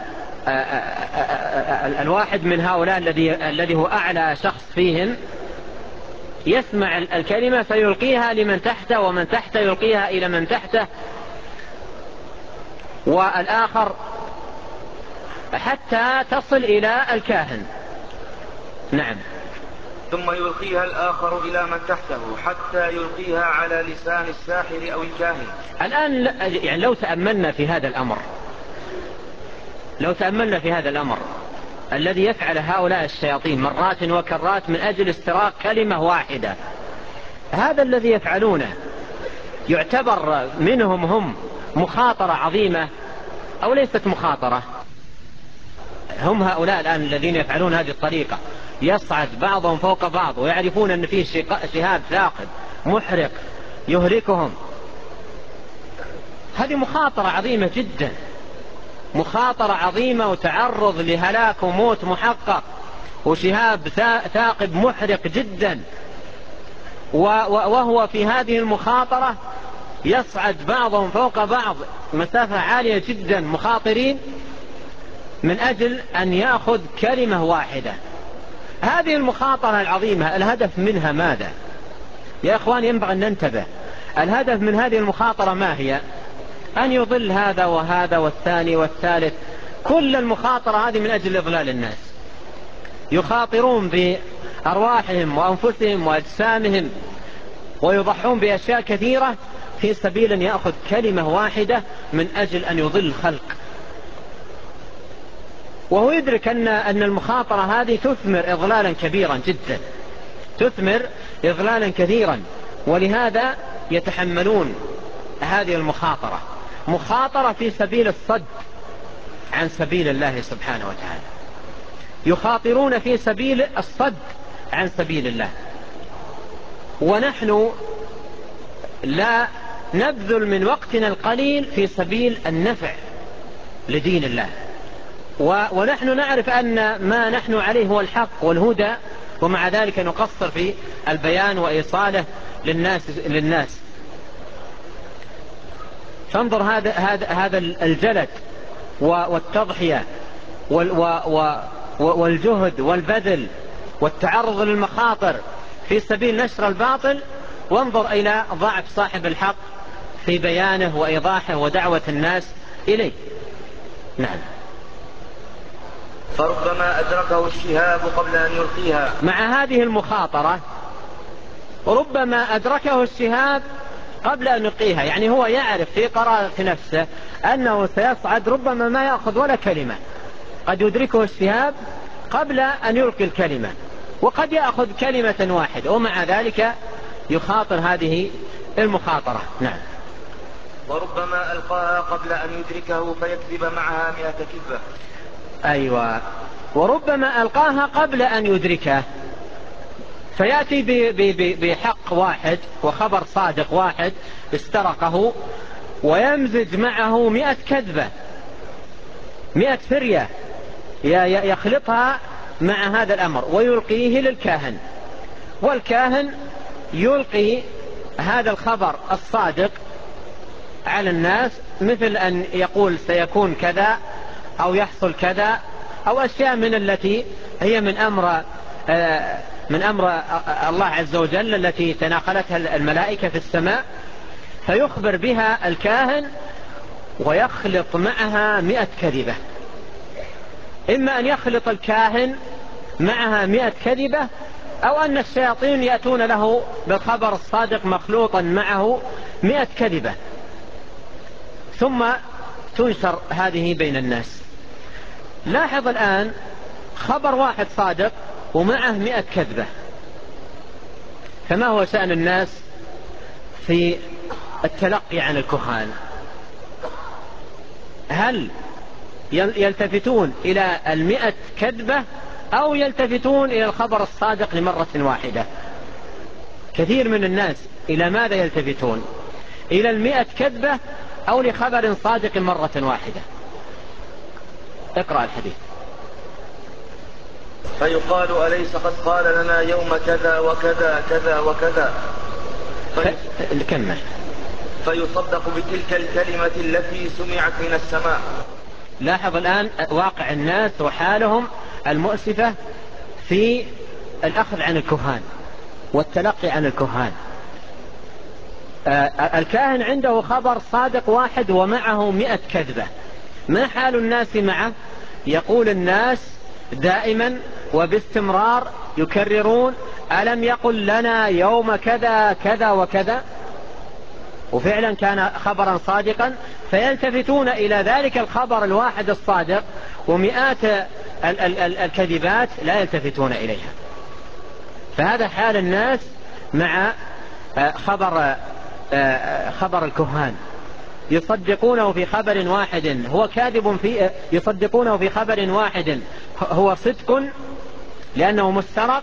الواحد من هؤلاء الذي الذي هو أعلى شخص فيهم يسمع الكلمة فيلقيها لمن تحته، ومن تحته يلقيها إلى من تحته، والآخر حتى تصل إلى الكاهن. نعم. ثم يلقيها الآخر إلى من تحته حتى يلقيها على لسان الساحر أو الكاهن. الآن يعني لو تأملنا في هذا الأمر لو تأملنا في هذا الأمر الذي يفعل هؤلاء الشياطين مرات وكرات من أجل استراق كلمة واحدة، هذا الذي يفعلونه يعتبر منهم هم مخاطرة عظيمة أو ليست مخاطرة؟ هم هؤلاء الآن الذين يفعلون هذه الطريقة يصعد بعضهم فوق بعض ويعرفون أن فيه شهاب ثاقب محرق يهلكهم، هذه مخاطرة عظيمة جدا، مخاطرة عظيمة وتعرض لهلاك وموت محقق وشهاب ثاقب محرق جدا، وهو في هذه المخاطرة يصعد بعضهم فوق بعض مسافة عالية جدا مخاطرين من أجل أن يأخذ كلمة واحدة. هذه المخاطرة العظيمة الهدف منها ماذا؟ يا إخوان ينبغي أن ننتبه، الهدف من هذه المخاطرة ما هي؟ أن يضل هذا وهذا والثاني والثالث، كل المخاطرة هذه من أجل إضلال الناس، يخاطرون بأرواحهم وأنفسهم وأجسامهم ويضحون بأشياء كثيرة في سبيل أن يأخذ كلمة واحدة من أجل أن يضل الخلق، وهو يدرك أن أن المخاطرة هذه تثمر إضلالا كبيرا جدا، تثمر إضلالا كثيرا، ولهذا يتحملون هذه المخاطرة، مخاطرة في سبيل الصد عن سبيل الله سبحانه وتعالى، يخاطرون في سبيل الصد عن سبيل الله. ونحن لا نبذل من وقتنا القليل في سبيل النفع لدين الله، ونحن نعرف أن ما نحن عليه هو الحق والهدى، ومع ذلك نقصر في البيان وإيصاله للناس للناس فانظر هذا هذا هذا الجلد والتضحية والجهد والبذل والتعرض للمخاطر في سبيل نشر الباطل، وانظر إلى ضعف صاحب الحق في بيانه وإيضاحه ودعوة الناس إليه. نعم. فربما أدركه الشهاب قبل أن يلقيها. مع هذه المخاطرة ربما أدركه الشهاب قبل أن يلقيها، يعني هو يعرف في قرارة نفسه أنه سيصعد، ربما ما يأخذ ولا كلمة، قد يدركه الشهاب قبل أن يلقي الكلمة، وقد يأخذ كلمة واحدة، ومع ذلك يخاطر هذه المخاطرة. نعم. وربما ألقاها قبل أن يدركه فيكذب معها مئة كذبة. أيوة، وربما ألقاها قبل أن يدركه فيأتي بحق واحد وخبر صادق واحد استرقه، ويمزج معه مئة كذبة، مئة فرية يخلطها مع هذا الأمر ويلقيه للكاهن، والكاهن يلقي هذا الخبر الصادق على الناس، مثل أن يقول سيكون كذا أو يحصل كذا، أو أشياء من التي هي من أمر من أمر الله عز وجل التي تناقلتها الملائكة في السماء، فيخبر بها الكاهن ويخلط معها مئة كذبة. إما أن يخلط الكاهن معها مئة كذبة، أو أن الشياطين يأتون له بالخبر الصادق مخلوطا معه مئة كذبة، ثم تنشر هذه بين الناس. لاحظ الآن خبر واحد صادق ومعه مئة كذبة، فما هو شأن الناس في التلقي عن الكهان؟ هل يلتفتون إلى المئة كذبة أو يلتفتون إلى الخبر الصادق لمرة واحدة. كثير من الناس إلى ماذا يلتفتون؟ إلى المئة كذبة أو لخبر صادق مرة واحدة. اقرأ الحديث. فيقال أليس قد قال لنا يوم كذا وكذا كذا وكذا، في... كمل. فيصدق بتلك الكلمة التي سمعت من السماء. لاحظ الآن واقع الناس وحالهم المؤسفة في الأخذ عن الكهان والتلقي عن الكهان. الكاهن عنده خبر صادق واحد ومعه مئة كذبة. ما حال الناس معه؟ يقول الناس دائما وباستمرار يكررون ألم يقل لنا يوم كذا كذا وكذا، وفعلا كان خبرا صادقا، فيلتفتون إلى ذلك الخبر الواحد الصادق ومئات ال ال ال الكذبات لا يلتفتون إليها. فهذا حال الناس مع خبر خبر الكهان، يصدقونه في خبر واحد هو كاذب فيه، يصدقونه في خبر واحد هو صدق لأنه مسترق،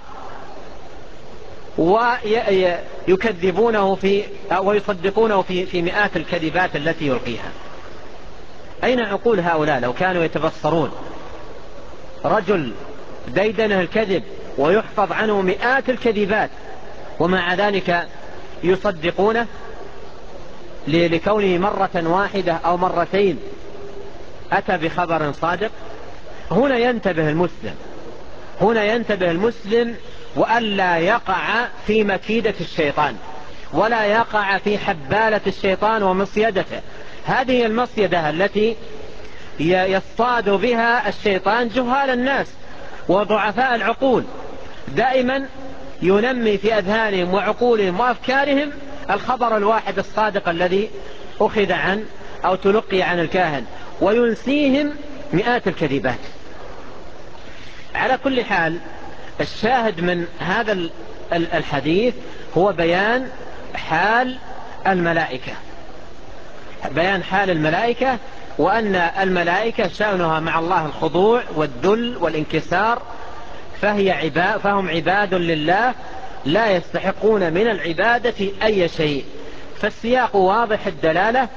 ويكذبونه في ويصدقونه في في مئات الكذبات التي يلقيها. أين عقول هؤلاء لو كانوا يتبصرون؟ رجل ديدنه الكذب ويحفظ عنه مئات الكذبات ومع ذلك يصدقونه لكونه مرة واحدة أو مرتين أتى بخبر صادق. هنا ينتبه المسلم، هنا ينتبه المسلم وألا يقع في مكيدة الشيطان ولا يقع في حبالة الشيطان ومصيدته. هذه المصيدة التي يصطاد بها الشيطان جهال الناس وضعفاء العقول، دائما ينمي في أذهانهم وعقولهم وأفكارهم الخبر الواحد الصادق الذي أخذ عن أو تلقي عن الكاهن، وينسيهم مئات الكذبات. على كل حال، الشاهد من هذا الحديث هو بيان حال الملائكة، بيان حال الملائكة، وأن الملائكة شأنها مع الله الخضوع والذل والانكسار، فهي عباد فهم عباد لله لا يستحقون من العبادة أي شيء. فالسياق واضح الدلالة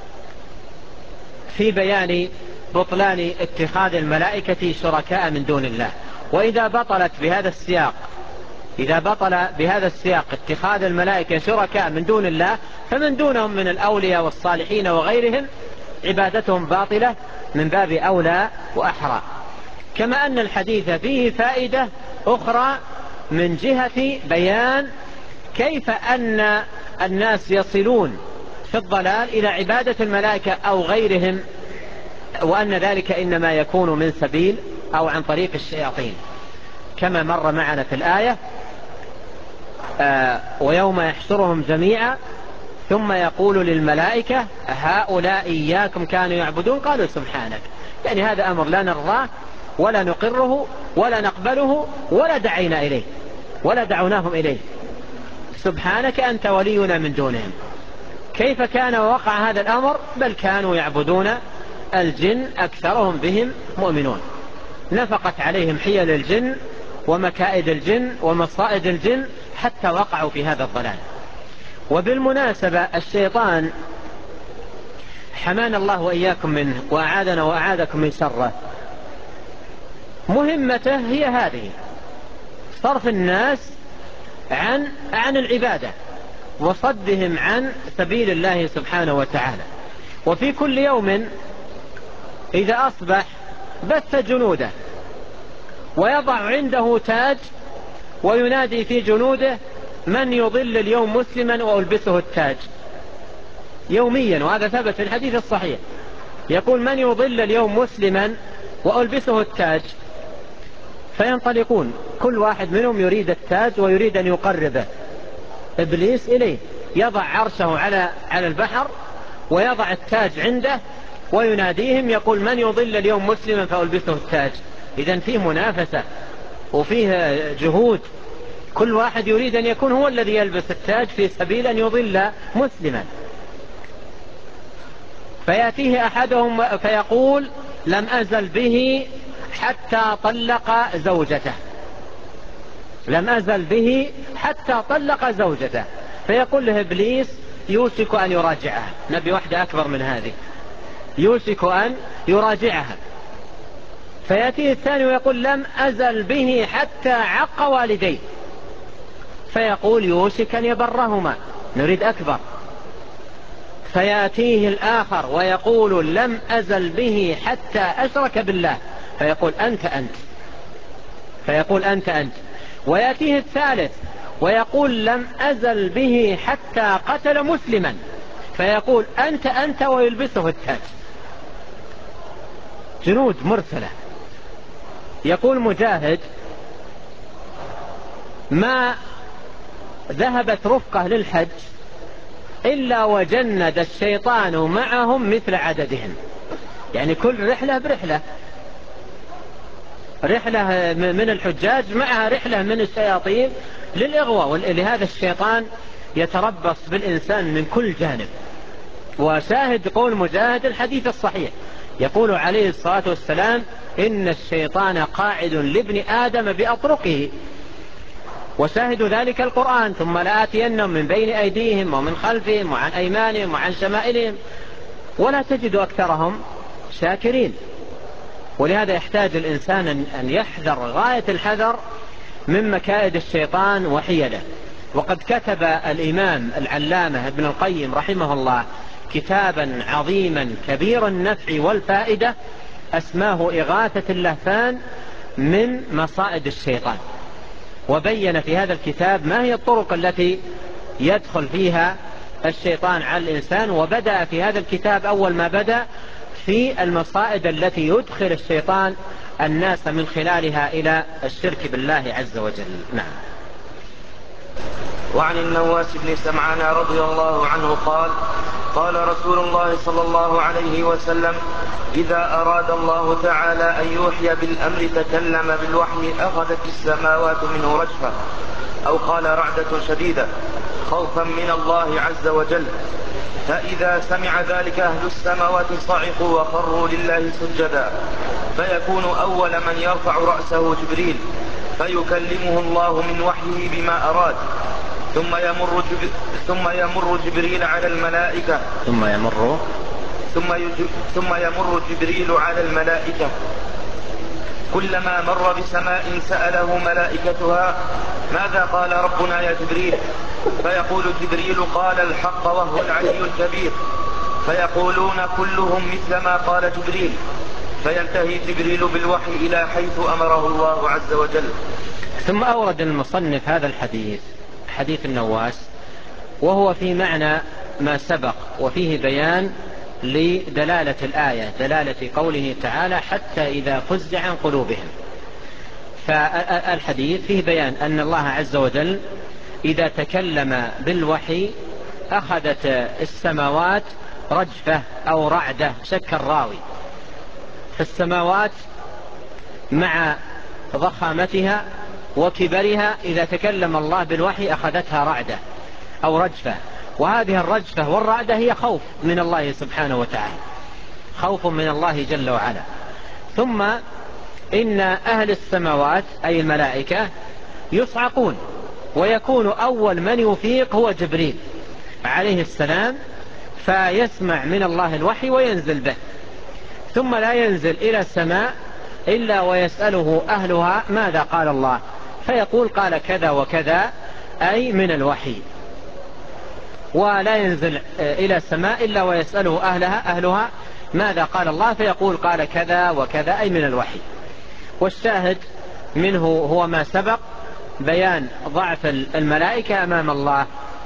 في بيان بطلان اتخاذ الملائكة شركاء من دون الله. وإذا بطلت بهذا السياق إذا بطل بهذا السياق اتخاذ الملائكة شركاء من دون الله، فمن دونهم من الأولياء والصالحين وغيرهم عبادتهم باطلة من باب أولى وأحرى. كما أن الحديث فيه فائدة أخرى من جهة بيان كيف أن الناس يصلون في الضلال إلى عبادة الملائكة أو غيرهم، وأن ذلك إنما يكون من سبيل أو عن طريق الشياطين، كما مر معنا في الآية آه ويوم يحشرهم جميعا ثم يقول للملائكة هؤلاء إياكم كانوا يعبدون قالوا سبحانك. يعني هذا أمر لا نرضاه ولا نقره ولا نقبله ولا دعينا إليه ولا دعوناهم إليه. سبحانك أنت ولينا من دونهم. كيف كان ووقع هذا الأمر؟ بل كانوا يعبدون الجن أكثرهم بهم مؤمنون. نفقت عليهم حيل الجن ومكائد الجن ومصائد الجن حتى وقعوا في هذا الضلال. وبالمناسبة الشيطان حمانا الله وإياكم منه وأعاذنا وأعاذكم من شره، مهمته هي هذه: صرف الناس عن عن العبادة وصدهم عن سبيل الله سبحانه وتعالى. وفي كل يوم إذا أصبح بث جنوده ويضع عنده تاج وينادي في جنوده من يضل اليوم مسلما وألبسه التاج يوميا، وهذا ثبت في الحديث الصحيح. يقول من يضل اليوم مسلما وألبسه التاج، فينطلقون كل واحد منهم يريد التاج ويريد أن يقربه إبليس إليه، يضع عرشه على على البحر ويضع التاج عنده ويناديهم يقول من يضل اليوم مسلما فألبسه التاج. إذن فيه منافسة وفيه جهود، كل واحد يريد أن يكون هو الذي يلبس التاج في سبيل أن يضل مسلما. فيأتيه أحدهم فيقول لم أزل به حتى طلق زوجته، لم أزل به حتى طلق زوجته. فيقول له إبليس يوشك أن يراجعها، نبي واحدة أكبر من هذه، يوشك أن يراجعها. فيأتيه الثاني ويقول لم أزل به حتى عق والديه، فيقول يوشك أن يبرهما، نريد أكبر. فيأتيه الآخر ويقول لم أزل به حتى أشرك بالله، فيقول أنت أنت، فيقول أنت أنت. ويأتيه الثالث ويقول لم أزل به حتى قتل مسلما، فيقول أنت أنت ويلبسه التاج. جنود مرسلة. يقول مجاهد ما ذهبت رفقة للحج إلا وجند الشيطان معهم مثل عددهم، يعني كل رحلة برحلة، رحلة من الحجاج معها رحلة من الشياطين للإغواء، ولهذا الشيطان يتربص بالإنسان من كل جانب. وشاهد قول مجاهد الحديث الصحيح، يقول عليه الصلاة والسلام إن الشيطان قاعد لابن آدم بأطرقه، وشاهد ذلك القرآن ثم لآتينهم من بين أيديهم ومن خلفهم وعن أيمانهم وعن شمائلهم ولا تجد أكثرهم شاكرين. ولهذا يحتاج الإنسان أن يحذر غاية الحذر من مكائد الشيطان وحيله. وقد كتب الإمام العلامة ابن القيم رحمه الله كتابا عظيما كبير النفع والفائدة أسماه إغاثة اللهفان من مصائد الشيطان، وبين في هذا الكتاب ما هي الطرق التي يدخل فيها الشيطان على الإنسان. وبدأ في هذا الكتاب أول ما بدأ في المصائد التي يدخل الشيطان الناس من خلالها إلى الشرك بالله عز وجل. نعم. وعن النواس بن سمعان رضي الله عنه قال قال رسول الله صلى الله عليه وسلم إذا أراد الله تعالى أن يوحي بالأمر تكلم بالوحي أخذت السماوات منه رجفة، أو قال رعدة شديدة خوفا من الله عز وجل، فإذا سمع ذلك أهل السماوات صعقوا وخروا لله سجدا، فيكون أول من يرفع رأسه جبريل فيكلمه الله من وحيه بما أراد، ثم يمر, جب... ثم يمر جبريل على الملائكة ثم يمر ثم, يج... ثم يمر جبريل على الملائكة كلما مر بسماء سأله ملائكتها ماذا قال ربنا يا جبريل؟ فيقول جبريل قال الحق وهو العلي الكبير، فيقولون كلهم مثل ما قال جبريل، فينتهي جبريل بالوحي إلى حيث أمره الله عز وجل. ثم أورد المصنف هذا الحديث حديث النواس وهو في معنى ما سبق، وفيه بيان لدلالة الآية، دلالة قوله تعالى حتى إذا فزع عن قلوبهم. فالحديث فيه بيان أن الله عز وجل إذا تكلم بالوحي أخذت السماوات رجفة أو رعدة، شك الراوي، فالسماوات مع ضخامتها وكبرها إذا تكلم الله بالوحي أخذتها رعدة أو رجفة، وهذه الرجفة والرعدة هي خوف من الله سبحانه وتعالى، خوف من الله جل وعلا. ثم إن أهل السماوات أي الملائكة يصعقون، ويكون أول من يفيق هو جبريل عليه السلام، فيسمع من الله الوحي وينزل به، ثم لا ينزل إلى السماء إلا ويسأله أهلها ماذا قال الله، فيقول قال كذا وكذا أي من الوحي، ولا ينزل إلى السماء إلا ويسأله أهلها أهلها ماذا قال الله، فيقول قال كذا وكذا أي من الوحي. والشاهد منه هو ما سبق، بيان ضعف الملائكة أمام الله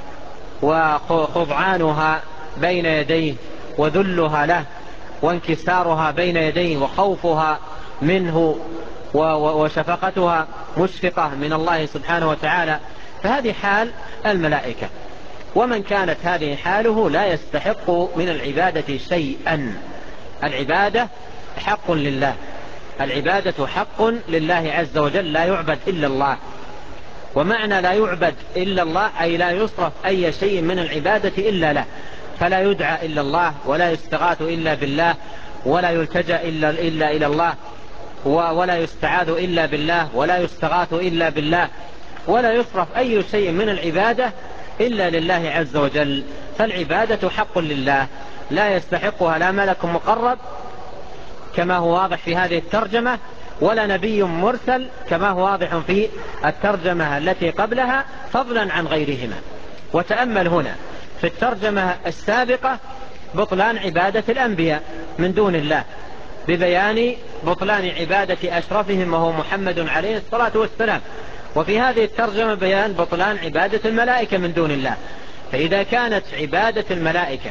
وخضعانها بين يديه وذلها له وانكسارها بين يديه وخوفها منه وشفقتها مشفقة من الله سبحانه وتعالى. فهذه حال الملائكة، ومن كانت هذه حاله لا يستحق من العبادة شيئا. العبادة حق لله، العبادة حق لله عز وجل، لا يعبد إلا الله. ومعنى لا يعبد إلا الله أي لا يصرف أي شيء من العبادة إلا له، فلا يدعى إلا الله ولا يستغاث إلا بالله ولا يلتجأ إلا, إلا إلى الله، ولا يستعاذ إلا بالله، ولا يستغاث إلا بالله، ولا يصرف أي شيء من العبادة إلا لله عز وجل. فالعبادة حق لله لا يستحقها لا ملك مقرب كما هو واضح في هذه الترجمة، ولا نبي مرسل كما هو واضح في الترجمة التي قبلها، فضلا عن غيرهما. وتأمل هنا في الترجمة السابقة بطلان عبادة الأنبياء من دون الله، ببيان بطلان عبادة أشرفهم وهو محمد عليه الصلاة والسلام. وفي هذه الترجمة بيان بطلان عبادة الملائكة من دون الله. فإذا كانت عبادة الملائكة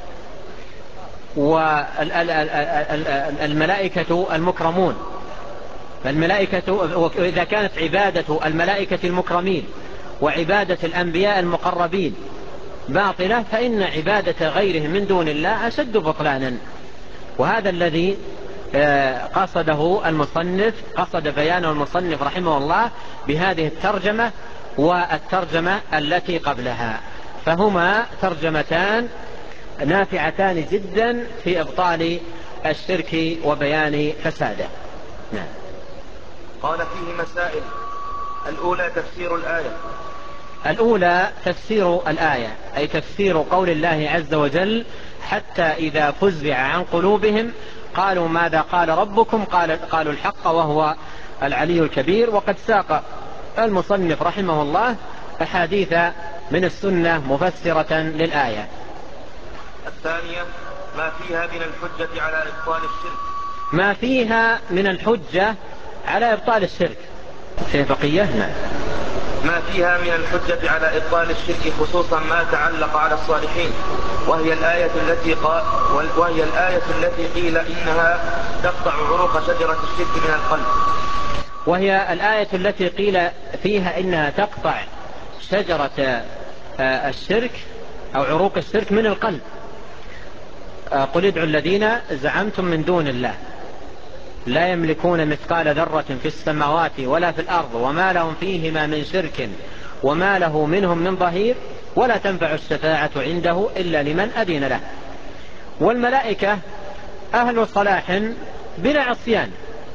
والملائكة المكرمون الملائكة إذا كانت عبادة الملائكة المكرمين وعبادة الأنبياء المقربين باطلة، فإن عبادة غيرهم من دون الله أشد بطلانا. وهذا الذي قصده المصنف قصد بيانه المصنف رحمه الله بهذه الترجمة والترجمة التي قبلها، فهما ترجمتان نافعتان جدا في إبطال الشرك وبيان فساده. نعم. قال فيه مسائل. الأولى تفسير الآية. الأولى تفسير الآية، أي تفسير قول الله عز وجل: حتى إذا فزع عن قلوبهم قالوا ماذا قال ربكم قال قالوا الحق وهو العلي الكبير. وقد ساق المصنف رحمه الله أحاديث من السنة مفسرة للآية. الثانية ما فيها من الحجة على إبطال الشرك. ما فيها من الحجة على إبطال الشرك. في بقية؟ نعم. ما فيها من الحجة على إبطال الشرك، خصوصا ما تعلق على الصالحين، وهي الآية التي قال وهي الآية التي قيل إنها تقطع عروق شجرة الشرك من القلب. وهي الآية التي قيل فيها إنها تقطع شجرة الشرك أو عروق الشرك من القلب. قل ادعوا الذين زعمتم من دون الله لا يملكون مثقال ذرة في السماوات ولا في الأرض وما لهم فيهما من شرك وما له منهم من ظهير ولا تنفع الشفاعة عنده إلا لمن أذن له. والملائكة أهل صلاح بلا عصيان،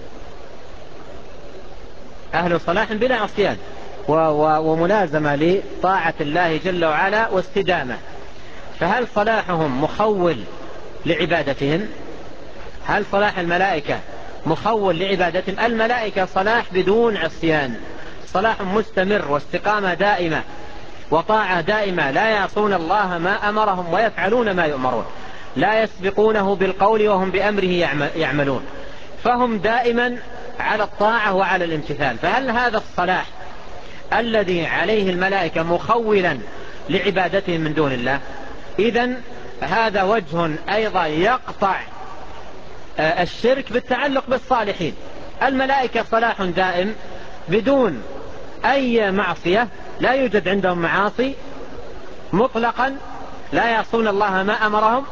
أهل صلاح بلا عصيان وملازمة لطاعة الله جل وعلا واستدامة. فهل صلاحهم مخول لعبادتهم؟ هل صلاح الملائكة مخول لعبادتهم؟ الملائكة صلاح بدون عصيان، صلاح مستمر واستقامة دائمة وطاعة دائمة، لا يعصون الله ما أمرهم ويفعلون ما يؤمرون، لا يسبقونه بالقول وهم بأمره يعملون، فهم دائما على الطاعة وعلى الامتثال. فهل هذا الصلاح الذي عليه الملائكة مخولا لعبادتهم من دون الله؟ إذن هذا وجه أيضا يقطع الشرك بالتعلق بالصالحين. الملائكة صلاح دائم بدون أي معصية، لا يوجد عندهم معاصي مطلقا، لا يعصون الله ما أمرهم،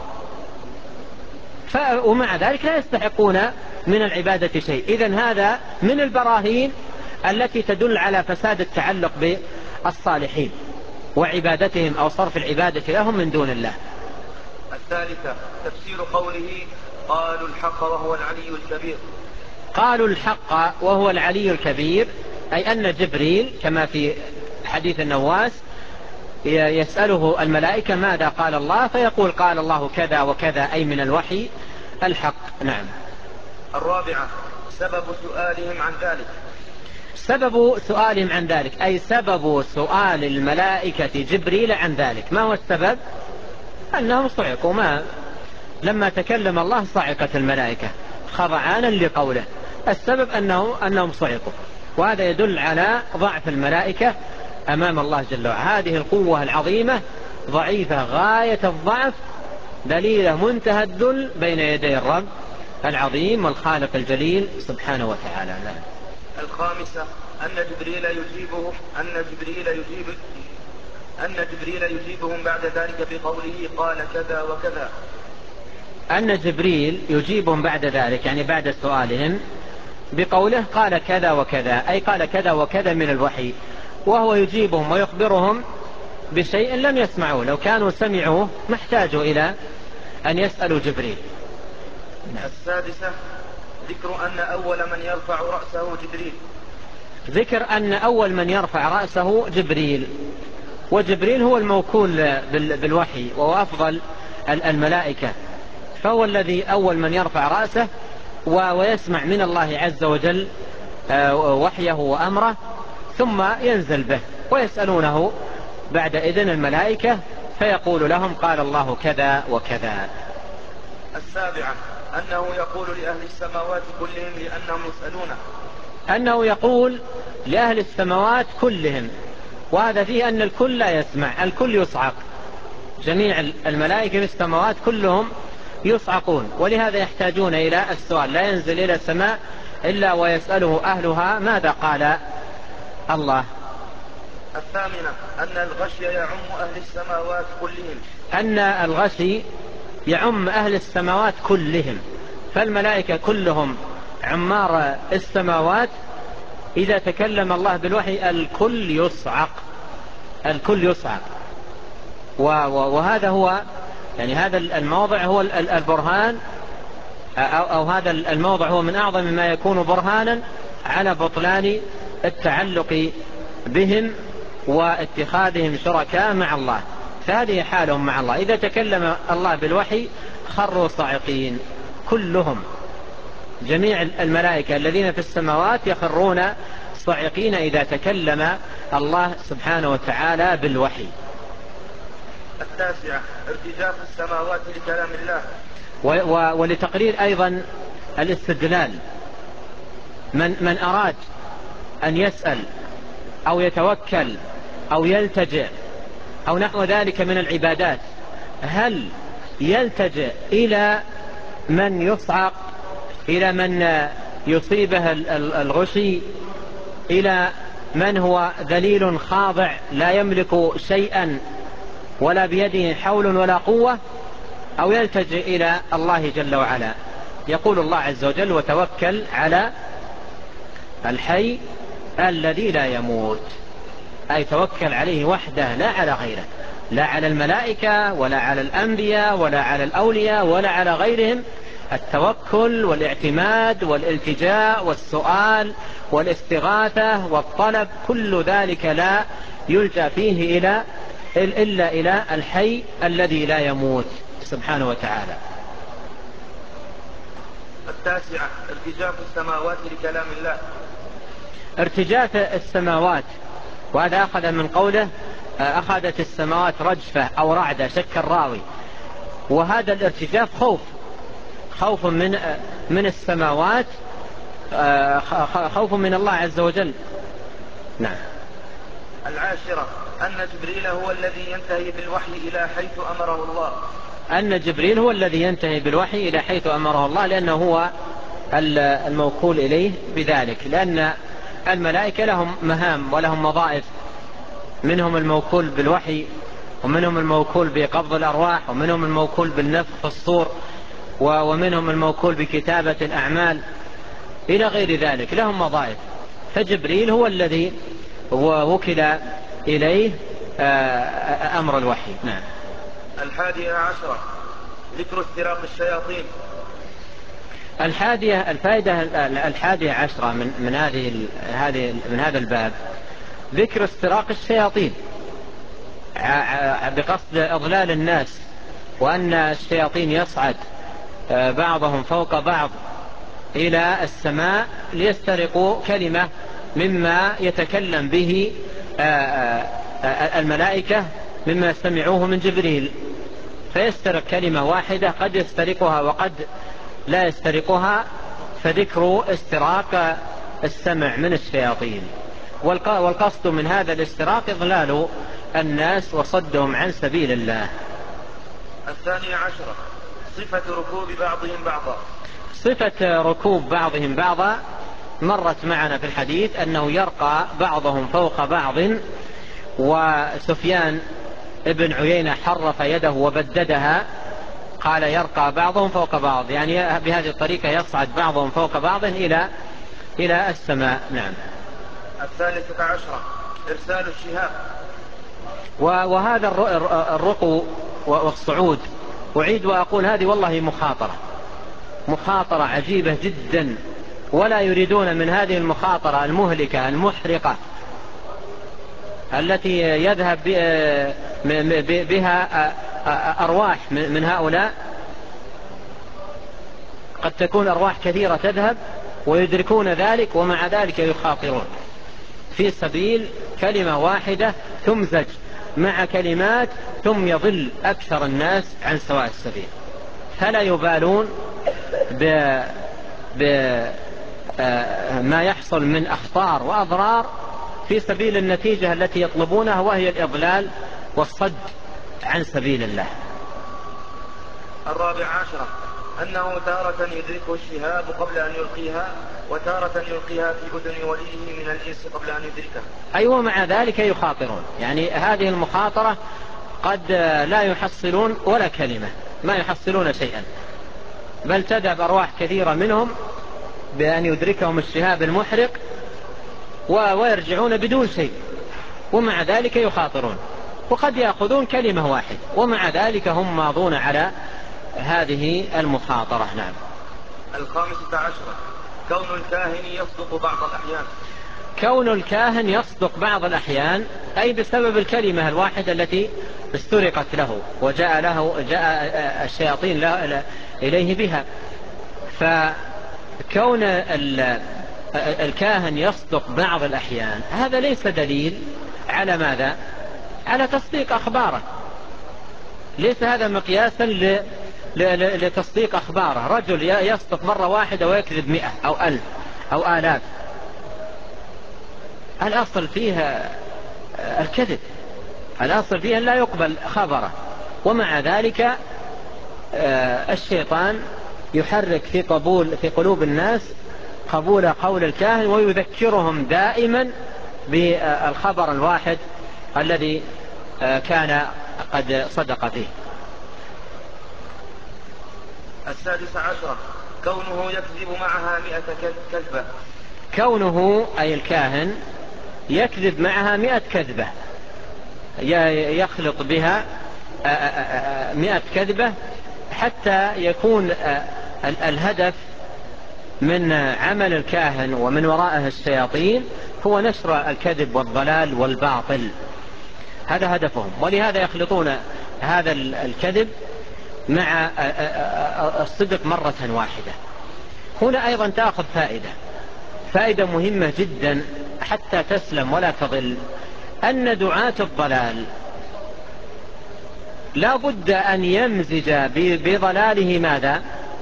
ومع ذلك لا يستحقون من العبادة شيء. إذن هذا من البراهين التي تدل على فساد التعلق بالصالحين وعبادتهم أو صرف العبادة لهم من دون الله. الثالثة تفسير قوله قالوا الحق وهو العلي الكبير. قالوا الحق وهو العلي الكبير، أي أن جبريل كما في حديث النواس يسأله الملائكة ماذا قال الله، فيقول قال الله كذا وكذا، أي من الوحي الحق. نعم. الرابعة سبب سؤالهم عن ذلك. سبب سؤالهم عن ذلك أي سبب سؤال الملائكة جبريل عن ذلك. ما هو السبب؟ أنهم صعقوا، ما لما تكلم الله صعقت الملائكة خضعانا لقوله. السبب أنه أنهم صعقوا، وهذا يدل على ضعف الملائكة أمام الله جل وعلا. هذه القوة العظيمة ضعيفة غاية الضعف، دليل منتهى الذل بين يدي الرب العظيم والخالق الجليل سبحانه وتعالى. الخامسة أن جبريل يجيبهم أن جبريل يجيب أن جبريل يجيبهم بعد ذلك بقوله قال كذا وكذا. أن جبريل يجيبهم بعد ذلك يعني بعد سؤالهم بقوله قال كذا وكذا، أي قال كذا وكذا من الوحي، وهو يجيبهم ويخبرهم بشيء لم يسمعوه. لو كانوا سمعوه ما احتاجوا إلى أن يسألوا جبريل، السادسة ذكر أن أول من يرفع رأسه جبريل. ذكر أن أول من يرفع رأسه جبريل، وجبريل هو الموكول بالوحي وهو أفضل الملائكة، فهو الذي أول من يرفع رأسه ويسمع من الله عز وجل وحيه وأمره، ثم ينزل به ويسألونه بعد إذن الملائكة فيقول لهم قال الله كذا وكذا. السابعة أنه يقول لأهل السماوات كلهم لأنهم يسألونه. أنه يقول لأهل السماوات كلهم، وهذا فيه أن الكل لا يسمع، الكل يصعق، جميع الملائكة في السماوات كلهم يصعقون، ولهذا يحتاجون إلى السؤال، لا ينزل إلى السماء إلا ويسأله أهلها ماذا قال الله. الثامنة أن الغشي يعم أهل السماوات كلهم. أن الغشي يعم أهل السماوات كلهم، فالملائكة كلهم عمار السماوات، إذا تكلم الله بالوحي الكل يصعق، الكل يصعق. وهذا هو يعني هذا الموضع هو البرهان، أو, أو هذا الموضع هو من أعظم ما يكون برهانا على بطلان التعلق بهم واتخاذهم شركاء مع الله. فهذه حالهم مع الله، إذا تكلم الله بالوحي خروا صاعقين كلهم، جميع الملائكة الذين في السماوات يخرون صاعقين إذا تكلم الله سبحانه وتعالى بالوحي. التاسعة ارتجاف السماوات لكلام الله. ولتقرير أيضا الاستدلال، من, من أراد أن يسأل أو يتوكل أو يلتجئ أو نحو ذلك من العبادات، هل يلتجئ إلى من يصعق، إلى من يصيبه الغشي، إلى من هو ذليل خاضع لا يملك شيئا ولا بيده حول ولا قوة، أو يلتجئ إلى الله جل وعلا؟ يقول الله عز وجل وتوكل على الحي الذي لا يموت، أي توكل عليه وحده لا على غيره، لا على الملائكة ولا على الأنبياء ولا على الأولياء ولا على غيرهم. التوكل والاعتماد والالتجاء والسؤال والاستغاثة والطلب كل ذلك لا يلجأ فيه إلى إلا إلى الحي الذي لا يموت سبحانه وتعالى. التاسعة ارتجاف السماوات لكلام الله. ارتجاف السماوات، وهذا أخذ من قوله أخذت السماوات رجفة أو رعدة، شك الراوي، وهذا الارتجاف خوف، خوف من من السماوات، خوف من الله عز وجل. نعم. العاشرة أن جبريل هو الذي ينتهي بالوحي إلى حيث أمره الله. أن جبريل هو الذي ينتهي بالوحي إلى حيث أمره الله، لأنه هو الموكول إليه بذلك، لأن الملائكة لهم مهام ولهم وظائف، منهم الموكول بالوحي، ومنهم الموكول بقبض الأرواح، ومنهم الموكول بالنفخ في الصور، ومنهم الموكول بكتابة الأعمال إلى غير ذلك، لهم وظائف. فجبريل هو الذي وكل إليه أمر الوحي. نعم. الحادية عشرة ذكر استراق الشياطين. الحادية الفائدة الحادية عشرة من من هذه هذه من هذا الباب ذكر استراق الشياطين بقصد إضلال الناس، وأن الشياطين يصعد بعضهم فوق بعض إلى السماء ليسترقوا كلمة مما يتكلم به الملائكة مما سمعوه من جبريل، فيسترق كلمة واحدة، قد يسترقها وقد لا يسترقها، فذكر استراق السمع من الشياطين. والقصد من هذا الاستراق إضلال الناس وصدهم عن سبيل الله. الثانية عشرة صفة ركوب بعضهم بعضا. صفة ركوب بعضهم بعضا مرت معنا في الحديث أنه يرقى بعضهم فوق بعض، وسفيان ابن عيينة حرف يده وبددها، قال يرقى بعضهم فوق بعض، يعني بهذه الطريقة يصعد بعضهم فوق بعض إلى إلى السماء. نعم. الثالثة عشرة إرسال الشهاب. وهذا الرقو والصعود، أعيد وأقول هذه والله مخاطرة، مخاطرة عجيبة جدا، ولا يريدون من هذه المخاطرة المهلكة المحرقة التي يذهب بها أرواح من هؤلاء، قد تكون أرواح كثيرة تذهب ويدركون ذلك، ومع ذلك يخاطرون في سبيل كلمة واحدة تمزج مع كلمات ثم يضل أكثر الناس عن سواء السبيل، فلا يبالون بما يحصل من أخطار وأضرار في سبيل النتيجة التي يطلبونها، وهي الإضلال والصد عن سبيل الله. الرابع عشر أنه تارة يدركه الشهاب قبل أن يلقيها، وتارة يلقيها في أذن وليه من الإنس قبل أن يدركها. أيوة، مع ذلك يخاطرون، يعني هذه المخاطرة قد لا يحصلون ولا كلمة، ما يحصلون شيئا، بل تذهب أرواح كثيرة منهم بأن يدركهم الشهاب المحرق ويرجعون بدون شيء، ومع ذلك يخاطرون، وقد يأخذون كلمة واحدة، ومع ذلك هم ماضون على هذه المخاطرة. نعم. الخامسة عشرة كون الكاهن يصدق بعض الأحيان. كون الكاهن يصدق بعض الأحيان أي بسبب الكلمة الواحدة التي استرقت له وجاء له جاء الشياطين له إليه بها. فكون الكاهن يصدق بعض الأحيان هذا ليس دليل على ماذا؟ على تصديق أخباره، ليس هذا مقياسا لتصديق أخباره. رجل يصدق مرة واحدة ويكذب مئة أو ألف أو آلاف، الأصل فيها الكذب، الأصل فيها لا يقبل خبره، ومع ذلك الشيطان يحرك في قبول في قلوب الناس قبول قول الكاهن، ويذكرهم دائما بالخبر الواحد الذي كان قد صدق فيه. السادس عشر كونه يكذب معها مئة كذبة. كونه أي الكاهن يكذب معها مئة كذبة، يخلط بها مئة كذبة حتى يكون الهدف من عمل الكاهن ومن وراءه الشياطين هو نشر الكذب والضلال والباطل، هذا هدفهم، ولهذا يخلطون هذا الكذب مع الصدق مرة واحدة. هنا أيضا تأخذ فائدة فائدة مهمة جدا حتى تسلم ولا تضل، أن دعاة الضلال لا بد أن يمزج بضلاله ماذا؟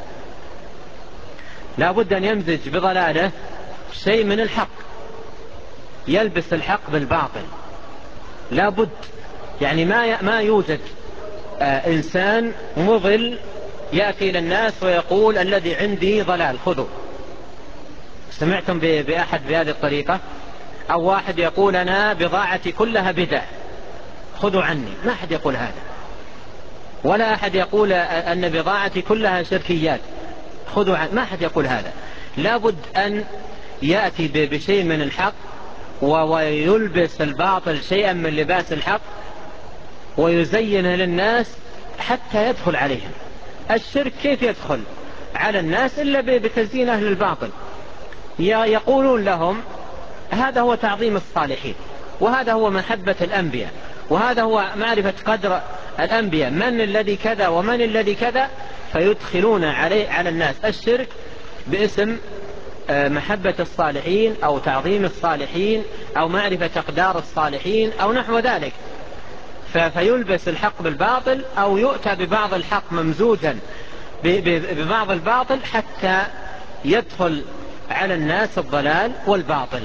لا بد أن يمزج بضلاله شيء من الحق، يلبس الحق بالباطل، لا بد، يعني ما ما يوجد آه إنسان مضل يأتي إلى الناس ويقول الذي عندي ضلال خذوا. سمعتم بأحد بهذه الطريقة؟ أو واحد يقول أنا بضاعتي كلها بدع خذوا عني، ما أحد يقول هذا، ولا أحد يقول أن بضاعتي كلها شركيات خذوا عني، ما أحد يقول هذا. لابد أن يأتي بشيء من الحق ويلبس الباطل شيئا من لباس الحق ويزينه للناس حتى يدخل عليهم. الشرك كيف يدخل على الناس إلا بتزيين أهل الباطل، يقولون لهم هذا هو تعظيم الصالحين، وهذا هو محبة الأنبياء، وهذا هو معرفة قدر الأنبياء، من الذي كذا ومن الذي كذا، فيدخلون عليه على الناس الشرك باسم محبة الصالحين أو تعظيم الصالحين أو معرفة أقدار الصالحين أو نحو ذلك، فيلبس الحق بالباطل أو يؤتى ببعض الحق ممزوجا ببعض الباطل حتى يدخل على الناس الضلال والباطل.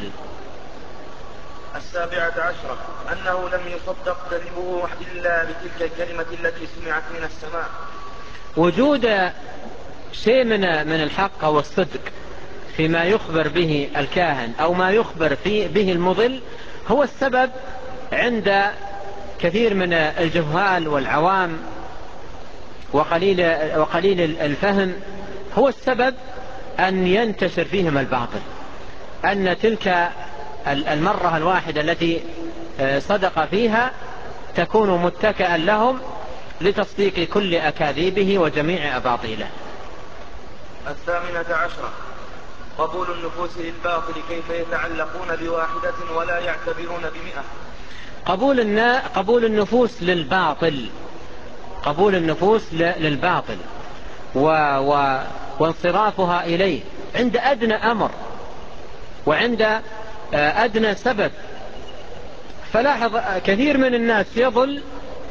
السابعة عشرة أنه لم يصدق كذبه إلا بتلك الكلمة التي سمعت من السماء. وجود شيء من من الحق أو الصدق فيما يخبر به الكاهن أو ما يخبر فيه به المضل هو السبب عند كثير من الجهال والعوام وقليل وقليل الفهم، هو السبب أن ينتشر فيهم الباطل، أن تلك المرة الواحدة التي صدق فيها تكون متكئا لهم لتصديق كل أكاذيبه وجميع أباطيله. الثامنة عشرة قبول النفوس للباطل، كيف يتعلقون بواحدة ولا يعتبرون بمئة. قبول, النا... قبول النفوس للباطل، قبول النفوس للباطل و... و... وانصرافها إليه عند أدنى أمر وعند أدنى سبب. فلاحظ كثير من الناس يضل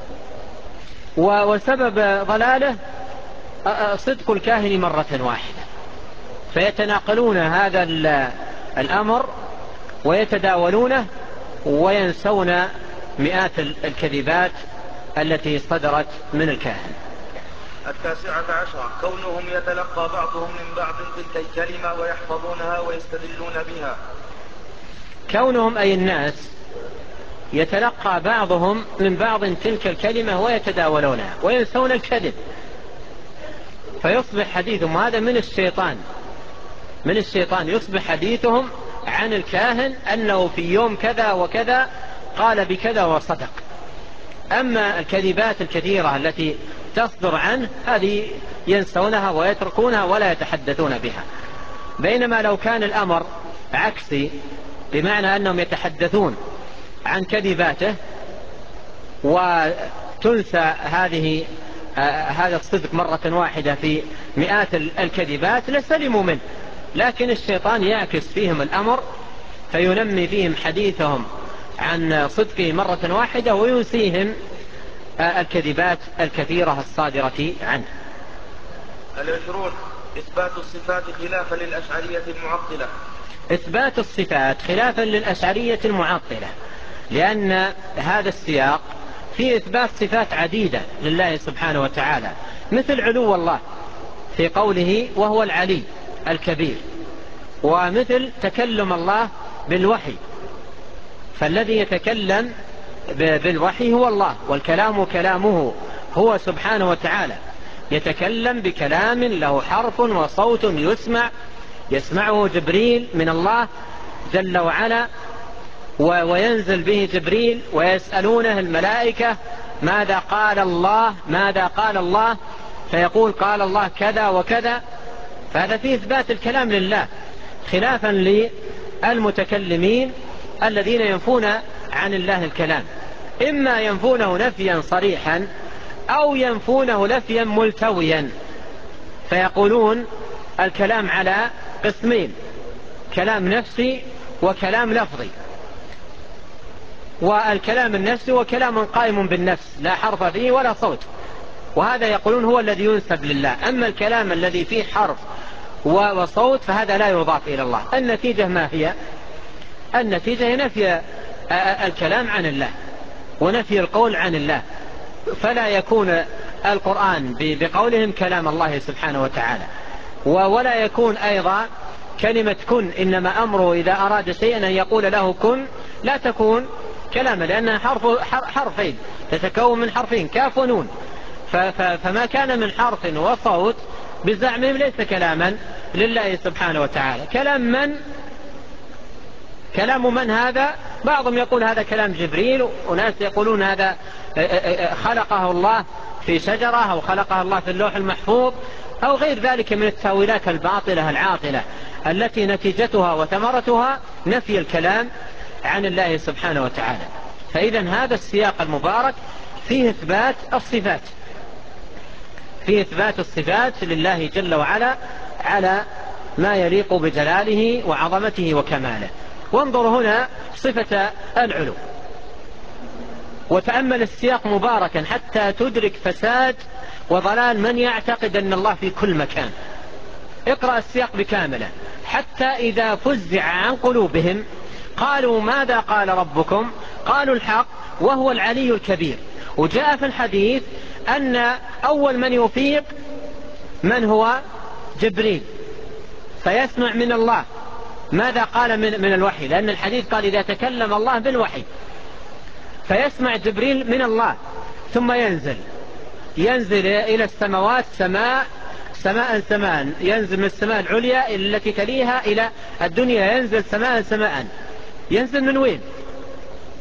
وسبب ضلاله صدق الكاهن مرة واحدة، فيتناقلون هذا الأمر ويتداولونه وينسون مئات الكذبات التي صدرت من الكاهن. التاسعة عشرة كونهم يتلقى بعضهم من بعض تلك الكلمة ويحفظونها ويستدلون بها. كونهم أي الناس يتلقى بعضهم من بعض تلك الكلمة ويتداولونها وينسون الكذب، فيصبح حديثهم هذا من الشيطان، من الشيطان يصبح حديثهم عن الكاهن أنه في يوم كذا وكذا قال بكذا وصدق. أما الكذبات الكثيرة التي تصدر عنه هذه ينسونها ويتركونها ولا يتحدثون بها. بينما لو كان الأمر عكسي، بمعنى أنهم يتحدثون عن كذباته وتنسى هذه آه هذا الصدق مرة واحدة في مئات الكذبات لسلموا منه، لكن الشيطان يعكس فيهم الأمر فينمي فيهم حديثهم عن صدقه مرة واحدة وينسيهم آه الكذبات الكثيرة الصادرة عنه. العشرون إثبات الصفات خلافا للأشعرية المعطلة. إثبات الصفات خلافا للأشعرية المعطلة، لأن هذا السياق فيه إثبات صفات عديدة لله سبحانه وتعالى، مثل علو الله في قوله وهو العلي الكبير، ومثل تكلم الله بالوحي، فالذي يتكلم بالوحي هو الله، والكلام كلامه هو سبحانه وتعالى، يتكلم بكلام له حرف وصوت يسمع يسمعه جبريل من الله جل وعلا، وينزل به جبريل ويسألونه الملائكة ماذا قال الله ماذا قال الله فيقول قال الله كذا وكذا. فهذا فيه إثبات الكلام لله خلافا للمتكلمين الذين ينفون عن الله الكلام، إما ينفونه نفيا صريحا أو ينفونه نفيا ملتويا، فيقولون الكلام على قسمين، كلام نفسي وكلام لفظي. والكلام النفسي وكلام قائم بالنفس لا حرف فيه ولا صوت، وهذا يقولون هو الذي ينسب لله. أما الكلام الذي فيه حرف وصوت فهذا لا يضاف إلى الله. النتيجة ما هي؟ النتيجة هي نفي الكلام عن الله ونفي القول عن الله، فلا يكون القرآن بقولهم كلام الله سبحانه وتعالى، ولا يكون أيضا كلمة كن، إنما أمره إذا أراد شيئا أن يقول له كن، لا تكون كلاما لأنها حرف حرفين تتكون من حرفين كاف ونون، فما كان من حرف وصوت بزعمهم ليس كلاما لله سبحانه وتعالى. كلام من؟ كلام من هذا؟ بعضهم يقول هذا كلام جبريل، وناس يقولون هذا خلقه الله في شجرة أو خلقه الله في اللوح المحفوظ أو غير ذلك من التاويلات الباطلة العاطلة التي نتيجتها وثمرتها نفي الكلام عن الله سبحانه وتعالى. فإذا هذا السياق المبارك فيه إثبات الصفات، فيه إثبات الصفات لله جل وعلا على ما يليق بجلاله وعظمته وكماله. وانظر هنا صفة العلو، وتأمل السياق مباركا حتى تدرك فساد وضلال من يعتقد أن الله في كل مكان. اقرأ السياق بكامله. حتى إذا فزع عن قلوبهم قالوا ماذا قال ربكم؟ قالوا الحق وهو العلي الكبير. وجاء في الحديث أن أول من يفيق من هو؟ جبريل، فيسمع من الله ماذا قال من, من الوحي، لأن الحديث قال إذا تكلم الله بالوحي، فيسمع جبريل من الله ثم ينزل ينزل إلى السماوات سماء سماء سماء، ينزل من السماء العليا التي تليها إلى الدنيا، ينزل سماء سماء. ينزل من وين؟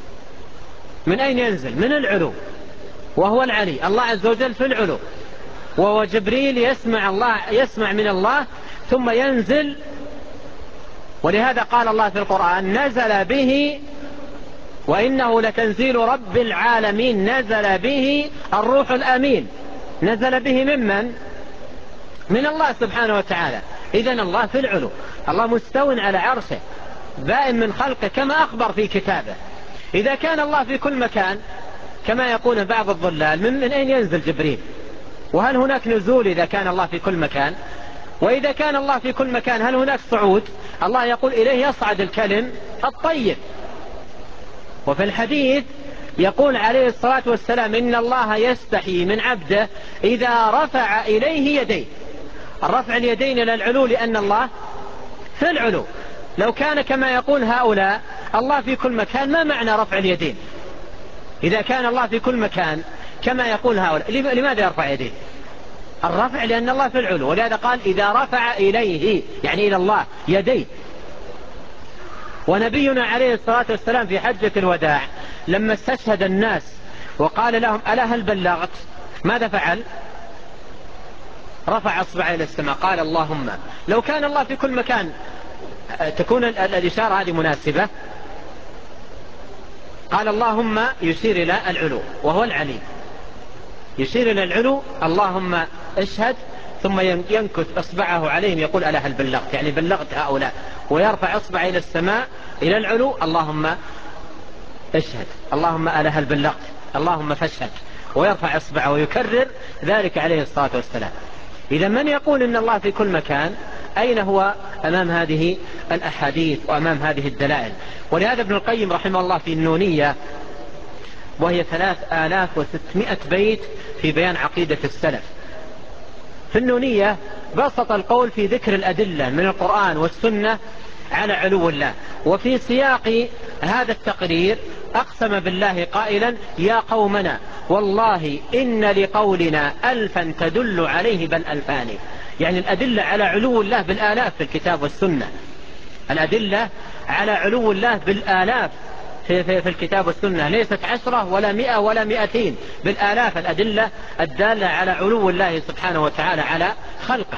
من أين ينزل؟ من العلو، وهو العلي. الله عز وجل في العلو، وهو جبريل يسمع, الله يسمع من الله ثم ينزل. ولهذا قال الله في القرآن نزل به وإنه لتنزيل رب العالمين، نزل به الروح الأمين. نزل به ممن؟ من الله سبحانه وتعالى. إذن الله في العلو، الله مستو على عرشه بائن من خلقه كما أخبر في كتابه. إذا كان الله في كل مكان كما يقول بعض الضلال، من, من أين ينزل جبريل؟ وهل هناك نزول إذا كان الله في كل مكان؟ وإذا كان الله في كل مكان هل هناك صعود؟ الله يقول إليه يصعد الكلم الطيب. وفي الحديث يقول عليه الصلاة والسلام إن الله يستحي من عبده إذا رفع إليه يديه. الرفع اليدين إلى العلو لأن الله في العلو. لو كان كما يقول هؤلاء الله في كل مكان ما معنى رفع اليدين؟ إذا كان الله في كل مكان كما يقول هؤلاء لماذا يرفع يديه؟ الرفع لأن الله في العلو، ولهذا قال إذا رفع إليه يعني إلى الله يديه. ونبينا عليه الصلاة والسلام في حجة الوداع لما استشهد الناس وقال لهم ألا هل بلغت؟ ماذا فعل؟ رفع أصبعه إلى السماء قال اللهم. لو كان الله في كل مكان تكون الإشارة هذه مناسبة. قال اللهم يشير إلى العلو وهو العلي، يشير إلى العلو اللهم اشهد، ثم ينكث أصبعه عليهم يقول ألا هل بلغت؟ يعني بلغت هؤلاء، ويرفع أصبعه إلى السماء إلى العلو اللهم اشهد، اللهم ألا هل بلغت، اللهم فاشهد، ويرفع أصبعه ويكرر ذلك عليه الصلاة والسلام. إذا من يقول إن الله في كل مكان أين هو أمام هذه الأحاديث وأمام هذه الدلائل؟ ولهذا ابن القيم رحمه الله في النونية، وهي ثلاث آلاف وستمائة بيت في بيان عقيدة السلف، في النونية بسط القول في ذكر الأدلة من القرآن والسنة على علو الله. وفي سياق هذا التقرير أقسم بالله قائلا يا قومنا والله إن لقولنا ألفا تدل عليه بل ألفان. يعني الأدلة على علو الله بالآلاف في الكتاب والسنة، الأدلة على علو الله بالآلاف في, في, في الكتاب والسنة، ليست عشرة ولا مئة ولا مئتين، بالآلاف الأدلة الدالة على علو الله سبحانه وتعالى على خلقه.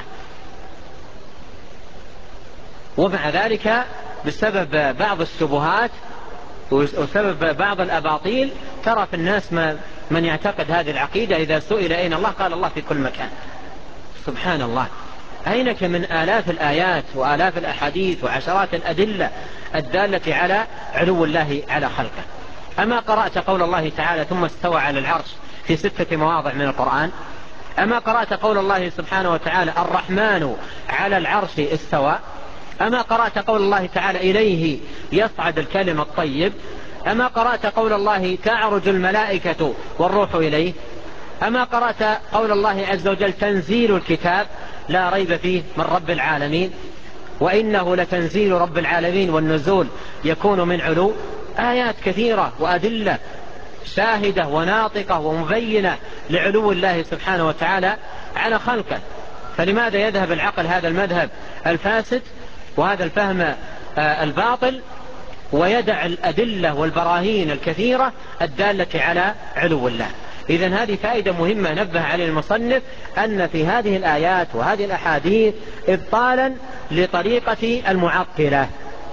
ومع ذلك بسبب بعض الشبهات وسبب بعض الأباطيل ترى في الناس من يعتقد هذه العقيدة إذا سئل أين الله قال الله في كل مكان. سبحان الله، أينك من آلاف الآيات وآلاف الأحاديث وعشرات الأدلة الدالة على علو الله على خلقه. أما قرأت قول الله تعالى ثم استوى على العرش في ستة مواضع من القرآن؟ أما قرأت قول الله سبحانه وتعالى الرحمن على العرش استوى؟ أما قرأت قول الله تعالى إليه يصعد الكلم الطيب؟ أما قرأت قول الله تعرج الملائكة والروح إليه؟ أما قرأت قول الله عز وجل تنزيل الكتاب لا ريب فيه من رب العالمين وإنه لتنزيل رب العالمين والنزول يكون من علو؟ آيات كثيرة وأدلة شاهدة وناطقة ومبينة لعلو الله سبحانه وتعالى على خلقه. فلماذا يذهب العقل هذا المذهب الفاسد وهذا الفهم الباطل ويدع الأدلة والبراهين الكثيرة الدالة على علو الله؟ إذن هذه فائدة مهمة نبه عليه المصنف، أن في هذه الآيات وهذه الأحاديث إبطالا لطريقة المعطلة،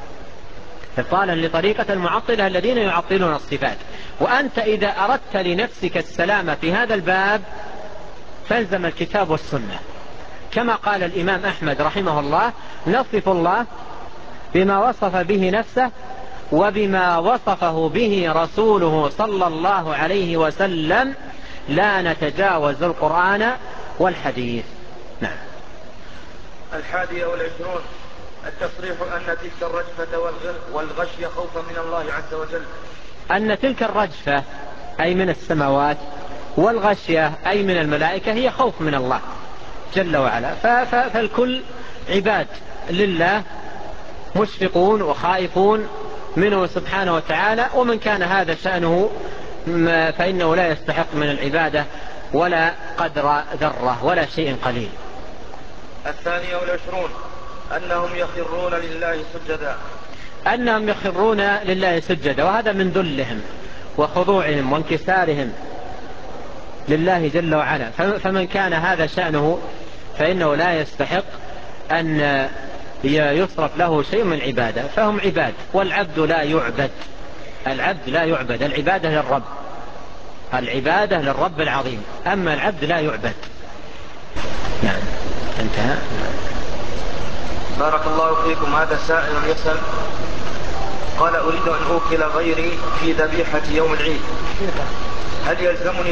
إبطالا لطريقة المعطلة الذين يعطلون الصفات. وأنت إذا أردت لنفسك السلامة في هذا الباب فالزم الكتاب والسنة، كما قال الإمام أحمد رحمه الله نصف الله بما وصف به نفسه وبما وصفه به رسوله صلى الله عليه وسلم لا نتجاوز القرآن والحديث. نعم. الحادية والعشرون التصريح أن تلك الرجفة والغشية خوفا من الله عز وجل. أن تلك الرجفة أي من السماوات والغشية أي من الملائكة هي خوف من الله جل وعلا. فالكل عباد لله مشفقون وخائفون منه سبحانه وتعالى، ومن كان هذا شأنه فإنه لا يستحق من العبادة ولا قدر ذرة ولا شيء قليل. الثانية والعشرون أنهم يخرون لله سجدا. أنهم يخرون لله سجدا، وهذا من ذلهم وخضوعهم وانكسارهم لله جل وعلا. فمن كان هذا شأنه فإنه لا يستحق أن يصرف له شيء من عبادة، فهم عباد، والعبد لا يعبد، العبد لا يعبد، العبادة للرب، العبادة للرب العظيم، أما العبد لا يعبد. نعم، انتهى. بارك الله فيكم. هذا سائل يسأل قال: أريد أن أوكل غيري في ذبيحة يوم العيد، هل يلزمني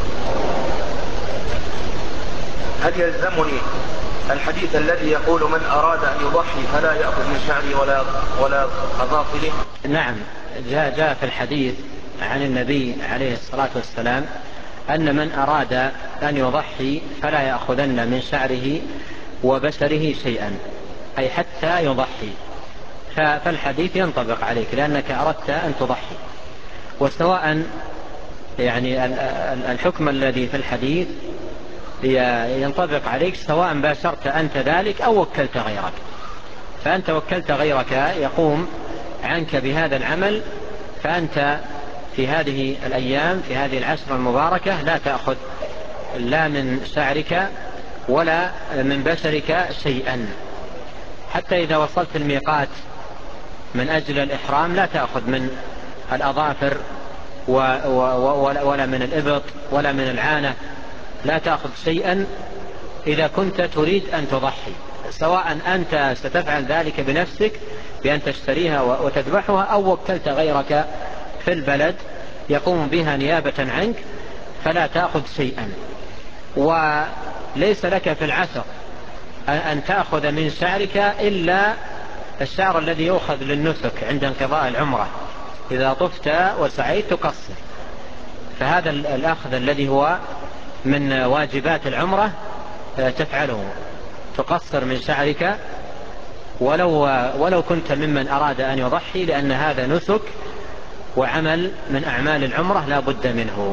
هل يلزمني الحديث الذي يقول من أراد أن يضحي فلا يأخذ من شعري ولا ولا أظافري؟ نعم، جاء جاء في الحديث عن النبي عليه الصلاة والسلام أن من أراد أن يضحي فلا يأخذن من شعره وبشره شيئا، أي حتى يضحي. فالحديث ينطبق عليك لأنك أردت أن تضحي، وسواء يعني الحكم الذي في الحديث ينطبق عليك سواء باشرت أنت ذلك أو وكلت غيرك. فأنت وكلت غيرك يقوم عنك بهذا العمل، فأنت في هذه الأيام في هذه العشر المباركة لا تأخذ لا من شعرك ولا من بشرك شيئا، حتى إذا وصلت الميقات من أجل الإحرام لا تأخذ من الأظافر ولا من الإبط ولا من العانة، لا تأخذ شيئا إذا كنت تريد أن تضحي، سواء أنت ستفعل ذلك بنفسك بأن تشتريها وتذبحها أو وكلت غيرك في البلد يقوم بها نيابة عنك، فلا تأخذ شيئا. وليس لك في العشر أن تأخذ من شعرك إلا الشعر الذي يؤخذ للنسك عند انقضاء العمرة، إذا طفت وسعيت تقصر، فهذا الأخذ الذي هو من واجبات العمرة تفعله، تقصر من شعرك ولو, ولو كنت ممن أراد أن يضحي، لأن هذا نسك وعمل من أعمال العمرة لا بد منه.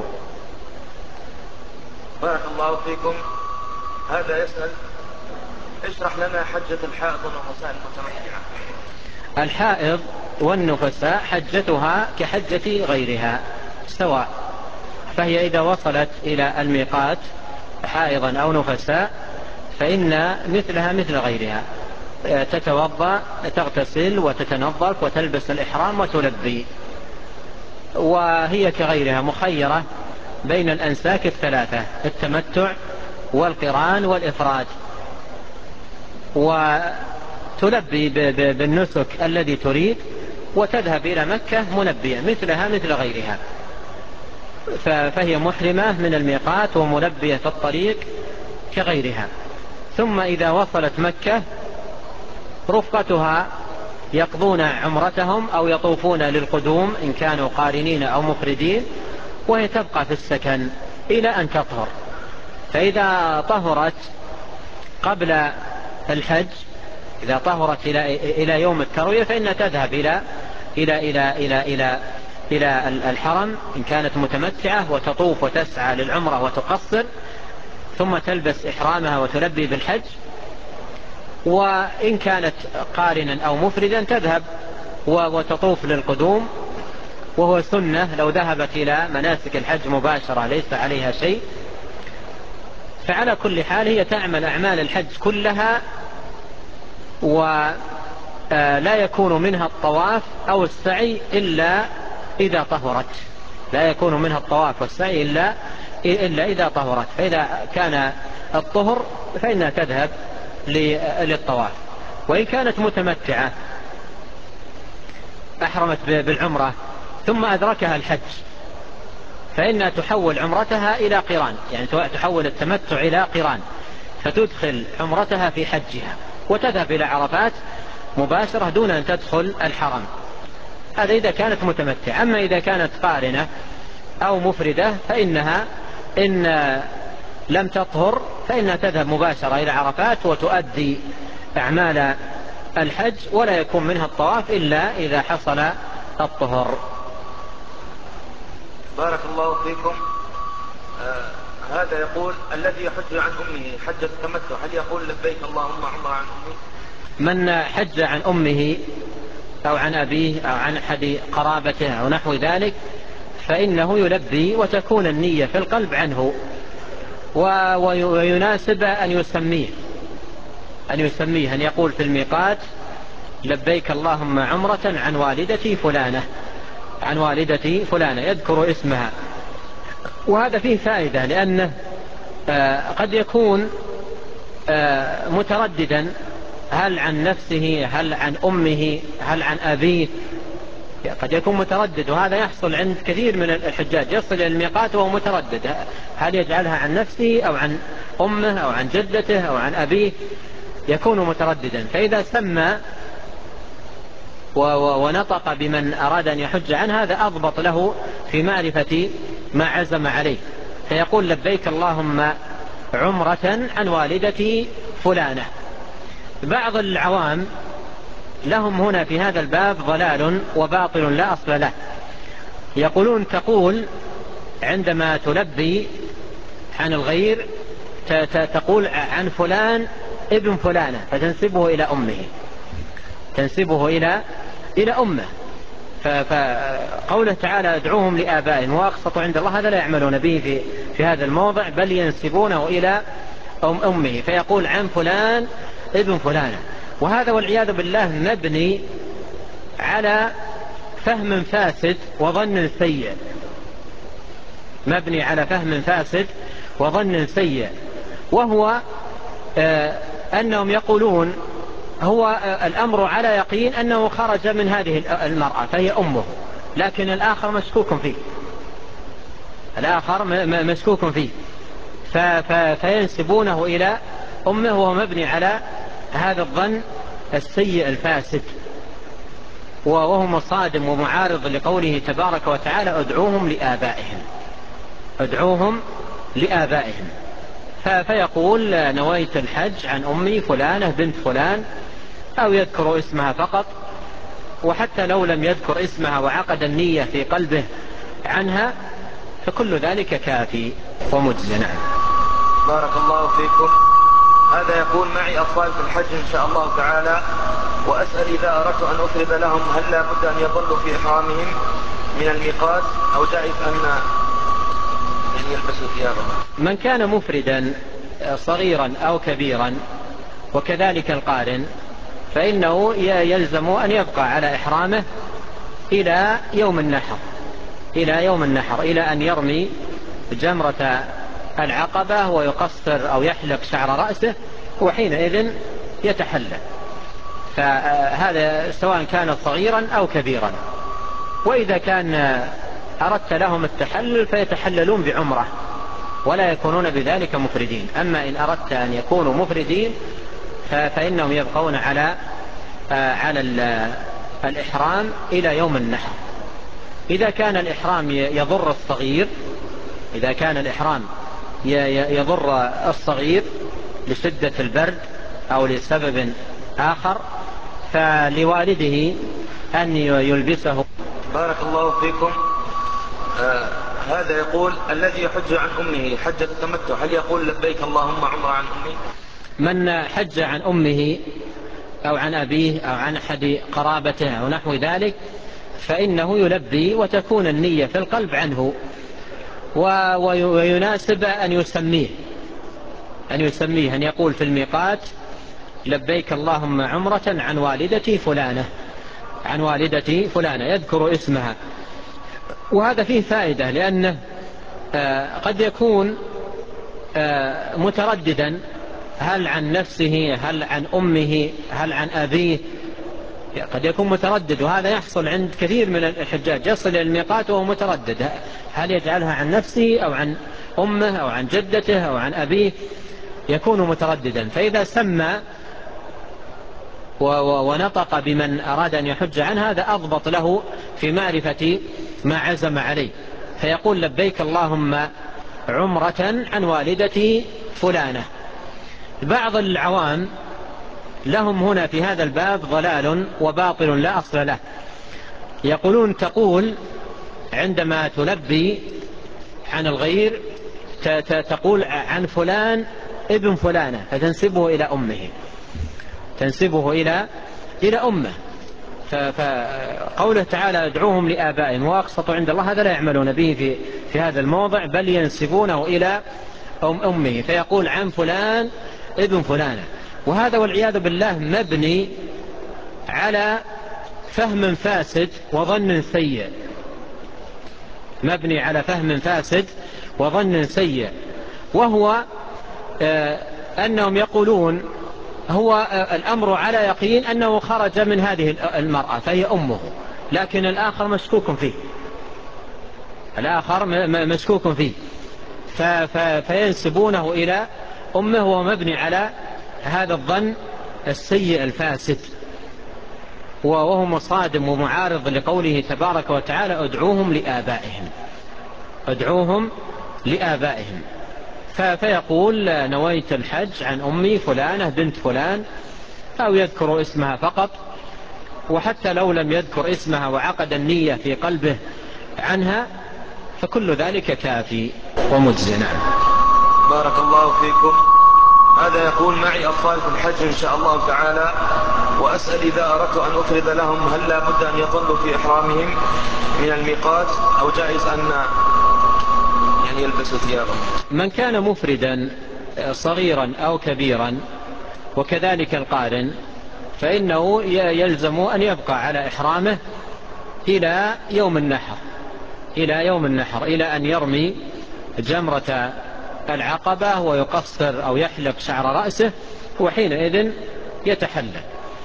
بارك الله فيكم. هذا يسأل: اشرح لنا حجة الحائض والنفساء المتمتعة. الحائض والنفساء حجتها كحجة غيرها سواء، فهي إذا وصلت إلى الميقات حائضا أو نفساء فإن مثلها مثل غيرها، تتوضأ تغتسل وتتنظف وتلبس الإحرام وتلبي، وهي كغيرها مخيرة بين الأنساك الثلاثة: التمتع والقران والإفراد، وتلبي بالنسك الذي تريد وتذهب إلى مكة ملبية مثلها مثل غيرها، فهي محرمة من الميقات وملبية في الطريق كغيرها. ثم إذا وصلت مكة رفقتها يقضون عمرتهم أو يطوفون للقدوم إن كانوا قارنين أو مفردين، وهي تبقى في السكن إلى أن تطهر. فإذا طهرت قبل الحج، إذا طهرت إلى إلى يوم التروية فإنها تذهب إلى إلى إلى إلى إلى إلى الحرم إن كانت متمتعة وتطوف وتسعى للعمرة وتقصر، ثم تلبس إحرامها وتلبي بالحج. وإن كانت قارنا أو مفردا تذهب وتطوف للقدوم، وهو سنة لو ذهبت إلى مناسك الحج مباشرة ليس عليها شيء. فعلى كل حال هي تعمل أعمال الحج كلها، ولا يكون منها الطواف أو السعي إلا إذا طهرت، لا يكون منها الطواف والسعي إلا إلا إذا طهرت. فإذا كان الطهر فإنها تذهب للطواف. وإن كانت متمتعة أحرمت بالعمرة ثم أدركها الحج فإنها تحول عمرتها إلى قران، يعني تحول التمتع إلى قران، فتدخل عمرتها في حجها وتذهب إلى عرفات مباشرة دون أن تدخل الحرم. هذا إذا كانت متمتعة. أما إذا كانت قارنة أو مفردة فإنها إن لم تطهر فإنها تذهب مباشرة إلى عرفات وتؤدي أعمال الحج، ولا يكون منها الطواف إلا إذا حصل الطهر. بارك الله فيكم. آه هذا يقول: الذي يحج عن أمه حجة التمتع هل يقول لبيك اللهم عمره عن أمه؟ من حج عن أمه أو عن أبيه أو عن أحد قرابته أو نحو ذلك فإنه يلبي وتكون النية في القلب عنه، ويناسب أن يسميه أن يسميه أن يقول في الميقات لبيك اللهم عمرة عن والدتي فلانة عن والدتي فلانة يذكر اسمها. وهذا فيه فائدة، لأنه قد يكون مترددا هل عن نفسه هل عن أمه هل عن أبيه، قد يكون متردد، وهذا يحصل عند كثير من الحجاج، يصل إلى الميقات وهو متردد هل يجعلها عن نفسه أو عن أمه أو عن جدته أو عن أبيه، يكون مترددا. فإذا سمى ونطق بمن أراد أن يحج عنه هذا أضبط له في معرفة ما عزم عليه، فيقول لبيك اللهم عمرة عن والدتي فلانة. بعض العوام لهم هنا في هذا الباب ضلال وباطل لا أصل له، يقولون تقول عندما تلبي عن الغير تقول عن فلان ابن فلانة فتنسبه إلى أمه تنسبه إلى إلى أمه. فقوله تعالى ادعوهم لآبائهم وأقسطوا عند الله، هذا لا يعملون به في, في هذا الموضع، بل ينسبونه إلى أم أمه، فيقول عن فلان ابن فلانة. وهذا والعياذ بالله مبني على فهم فاسد وظن سيء مبني على فهم فاسد وظن سيء وهو آه أنهم يقولون هو الأمر على يقين أنه خرج من هذه المرأة فهي أمه، لكن الآخر مشكوك فيه الآخر مشكوك فيه فينسبونه إلى أمه، وهو مبني على هذا الظن السيء الفاسد، وهو مصادم ومعارض لقوله تبارك وتعالى ادعوهم لآبائهم ادعوهم لآبائهم. فيقول نويت الحج عن أمي فلانة بنت فلان، أو يذكر اسمها فقط، وحتى لو لم يذكر اسمها وعقد النية في قلبه عنها فكل ذلك كافي ومجزي. نعم. بارك الله فيكم. هذا يقول معي أطفال في الحج إن شاء الله تعالى، وأسأل إذا أردت أن أفرد لهم هل لا بد أن يظلوا في إحرامهم من الميقات أو جائز أن يعني يلبسوا ثيابهم؟ من كان مفردا صغيرا أو كبيرا وكذلك القارن فإنه يلزم أن يبقى على إحرامه إلى يوم النحر إلى يوم النحر إلى أن يرمي جمرة العقبة ويقصر أو يحلق شعر رأسه، وحينئذ يتحلل. فهذا سواء كان صغيرا أو كبيرا. وإذا كان أردت لهم التحلل فيتحللون بعمرة ولا يكونون بذلك مفردين. أما إن أردت أن يكونوا مفردين فإنهم يبقون على على الإحرام إلى يوم النحر. إذا كان الإحرام يضر الصغير إذا كان الإحرام يضر الصغير لشدة البرد أو لسبب آخر فلوالده أن يلبسه. بارك الله فيكم. آه هذا يقول الذي يحج عن أمه حجة التمتع هل يقول لبيك اللهم عمرة عن أمي؟ من حج عن أمه أو عن أبيه أو عن أحد قرابته أو نحو ذلك فإنه يلبي وتكون النية في القلب عنه، ويناسب أن يسميه أن يسميه أن يقول في الميقات لبيك اللهم عمرة عن والدتي فلانة عن والدتي فلانة يذكر اسمها. وهذا فيه فائدة، لأنه قد يكون مترددا هل عن نفسه هل عن أمه هل عن أبيه، قد يكون متردد، وهذا يحصل عند كثير من الحجاج، يصل إلى الميقات وهو متردد هل يجعلها عن نفسه أو عن أمه أو عن جدته أو عن أبيه، يكون مترددا. فإذا سمى ونطق بمن أراد أن يحج عنه هذا أضبط له في معرفة ما عزم عليه، فيقول لبيك اللهم عمرة عن والدتي فلانة. بعض العوام لهم هنا في هذا الباب ضلال وباطل لا أصل له، يقولون تقول عندما تلبي عن الغير تقول عن فلان ابن فلانة فتنسبه إلى أمه تنسبه إلى إلى أمه. فقوله تعالى ادعوهم لآبائهم وأقسطوا عند الله، هذا لا يعملون به في, في هذا الموضع، بل ينسبونه إلى أم أمه، فيقول عن فلان ابن فلانة. وهذا والعياذ بالله مبني على فهم فاسد وظن سيء، مبني على فهم فاسد وظن سيء، وهو آه أنهم يقولون هو الأمر على يقين أنه خرج من هذه المرأة فهي أمه، لكن الآخر مشكوك فيه، الآخر مشكوك فيه فينسبونه إلى أمه، ومبني على هذا الظن السيء الفاسد، وهو مصادم ومعارض لقوله تبارك وتعالى ادعوهم لآبائهم، ادعوهم لآبائهم. فيقول نويت الحج عن أمي فلانة بنت فلان، أو يذكر اسمها فقط، وحتى لو لم يذكر اسمها وعقد النية في قلبه عنها فكل ذلك كافي ومجزي. نعم. بارك الله فيكم. هذا يقول معي أطفال في الحج إن شاء الله تعالى، وأسأل إذا أردت أن أفرض لهم هل لا بد أن يظلوا في إحرامهم من الميقات، أو جائز أن يعني يلبسوا ثيابهم؟ من كان مفردا صغيرا أو كبيرا وكذلك القارن فإنه يلزم أن يبقى على إحرامه إلى يوم النحر، إلى يوم النحر إلى أن يرمي جمرة العقبة ويقصر أو يحلق شعر رأسه، وحينئذ يتحلل.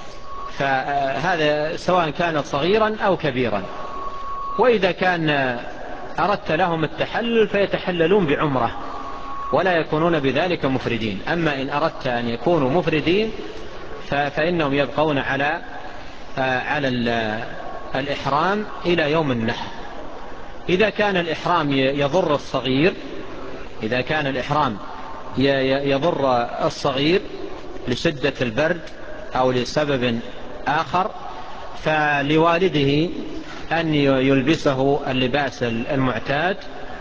فهذا سواء كان صغيرا أو كبيرا. وإذا كان أردت لهم التحلل فيتحللون بعمرة ولا يكونون بذلك مفردين. أما إن أردت أن يكونوا مفردين فإنهم يبقون على على الإحرام إلى يوم النحر. إذا كان الإحرام يضر الصغير، إذا كان الإحرام يضر الصغير لشدة البرد أو لسبب آخر، فلوالده أن يلبسه اللباس المعتاد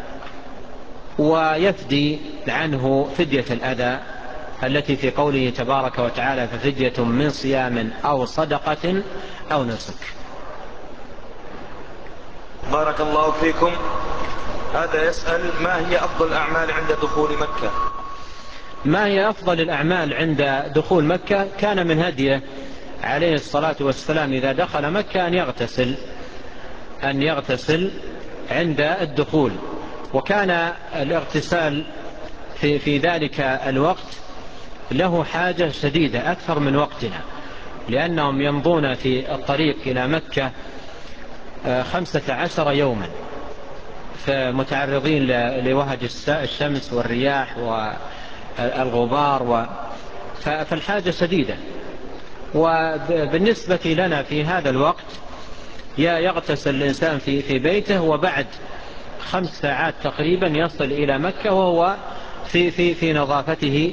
ويفدي عنه فدية الأذى التي في قوله تبارك وتعالى ففدية من صيام أو صدقة أو نسك. بارك الله فيكم. هذا يسأل ما هي أفضل الأعمال عند دخول مكة؟ ما هي أفضل الأعمال عند دخول مكة؟ كان من هديه عليه الصلاة والسلام إذا دخل مكة أن يغتسل أن يغتسل عند الدخول، وكان الاغتسال في, في ذلك الوقت له حاجة شديدة أكثر من وقتنا، لأنهم يمضون في الطريق إلى مكة خمسة عشر يوما فمتعرضين لوهج الشمس والرياح والغبار، فالحاجة شديدة. وبالنسبة لنا في هذا الوقت يغتسل الإنسان في في بيته، وبعد خمس ساعات تقريبا يصل إلى مكة وهو في في في نظافته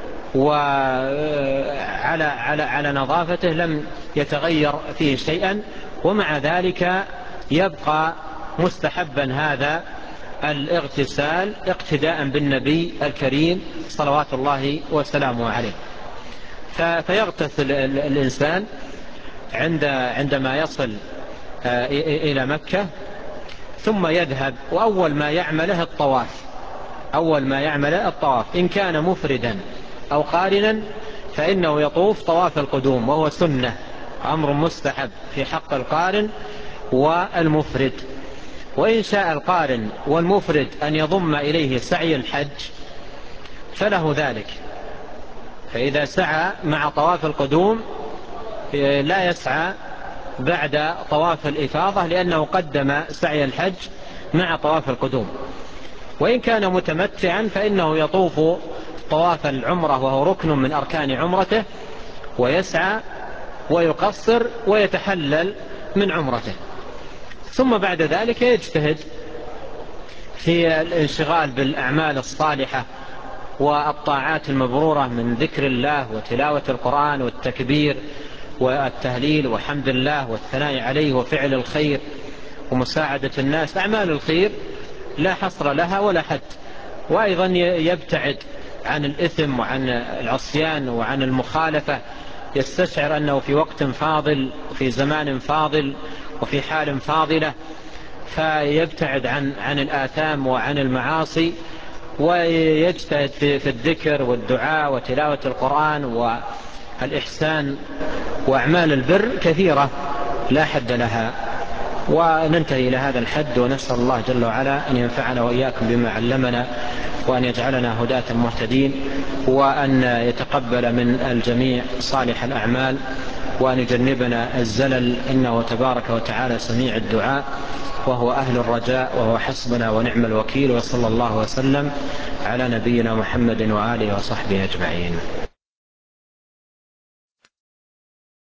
وعلى على على نظافته لم يتغير فيه شيئا، ومع ذلك يبقى مستحبا هذا الاغتسال اقتداء بالنبي الكريم صلوات الله وسلامه عليه. فيغتسل الإنسان عند عندما يصل إلى مكة، ثم يذهب، وأول ما يعمله الطواف، أول ما يعمله الطواف إن كان مفردا أو قارنا فإنه يطوف طواف القدوم، وهو سنة، أمر مستحب في حق القارن والمفرد. وإن شاء القارن والمفرد أن يضم إليه سعي الحج فله ذلك، فإذا سعى مع طواف القدوم لا يسعى بعد طواف الإفاضة، لأنه قدم سعي الحج مع طواف القدوم. وإن كان متمتعا فإنه يطوف طواف العمرة وهو ركن من أركان عمرته، ويسعى ويقصر ويتحلل من عمرته، ثم بعد ذلك يجتهد في الانشغال بالأعمال الصالحة والطاعات المبرورة من ذكر الله وتلاوة القرآن والتكبير والتهليل وحمد الله والثناء عليه وفعل الخير ومساعدة الناس. أعمال الخير لا حصر لها ولا حد. وأيضا يبتعد عن الإثم وعن العصيان وعن المخالفة يستشعر أنه في وقت فاضل وفي زمان فاضل وفي حال فاضلة، فيبتعد عن عن الآثام وعن المعاصي، ويجتهد في الذكر والدعاء وتلاوة القرآن والإحسان وأعمال البر كثيرة لا حد لها. وننتهي إلى هذا الحد، ونسأل الله جل وعلا أن ينفعنا وإياكم بما علمنا، وأن يجعلنا هداة مهتدين، وأن يتقبل من الجميع صالح الأعمال، وأن يجنبنا الزلل، إنه تبارك وتعالى سميع الدعاء وهو أهل الرجاء وهو حسبنا ونعم الوكيل. وصلى الله وسلم على نبينا محمد وآله وصحبه أجمعين.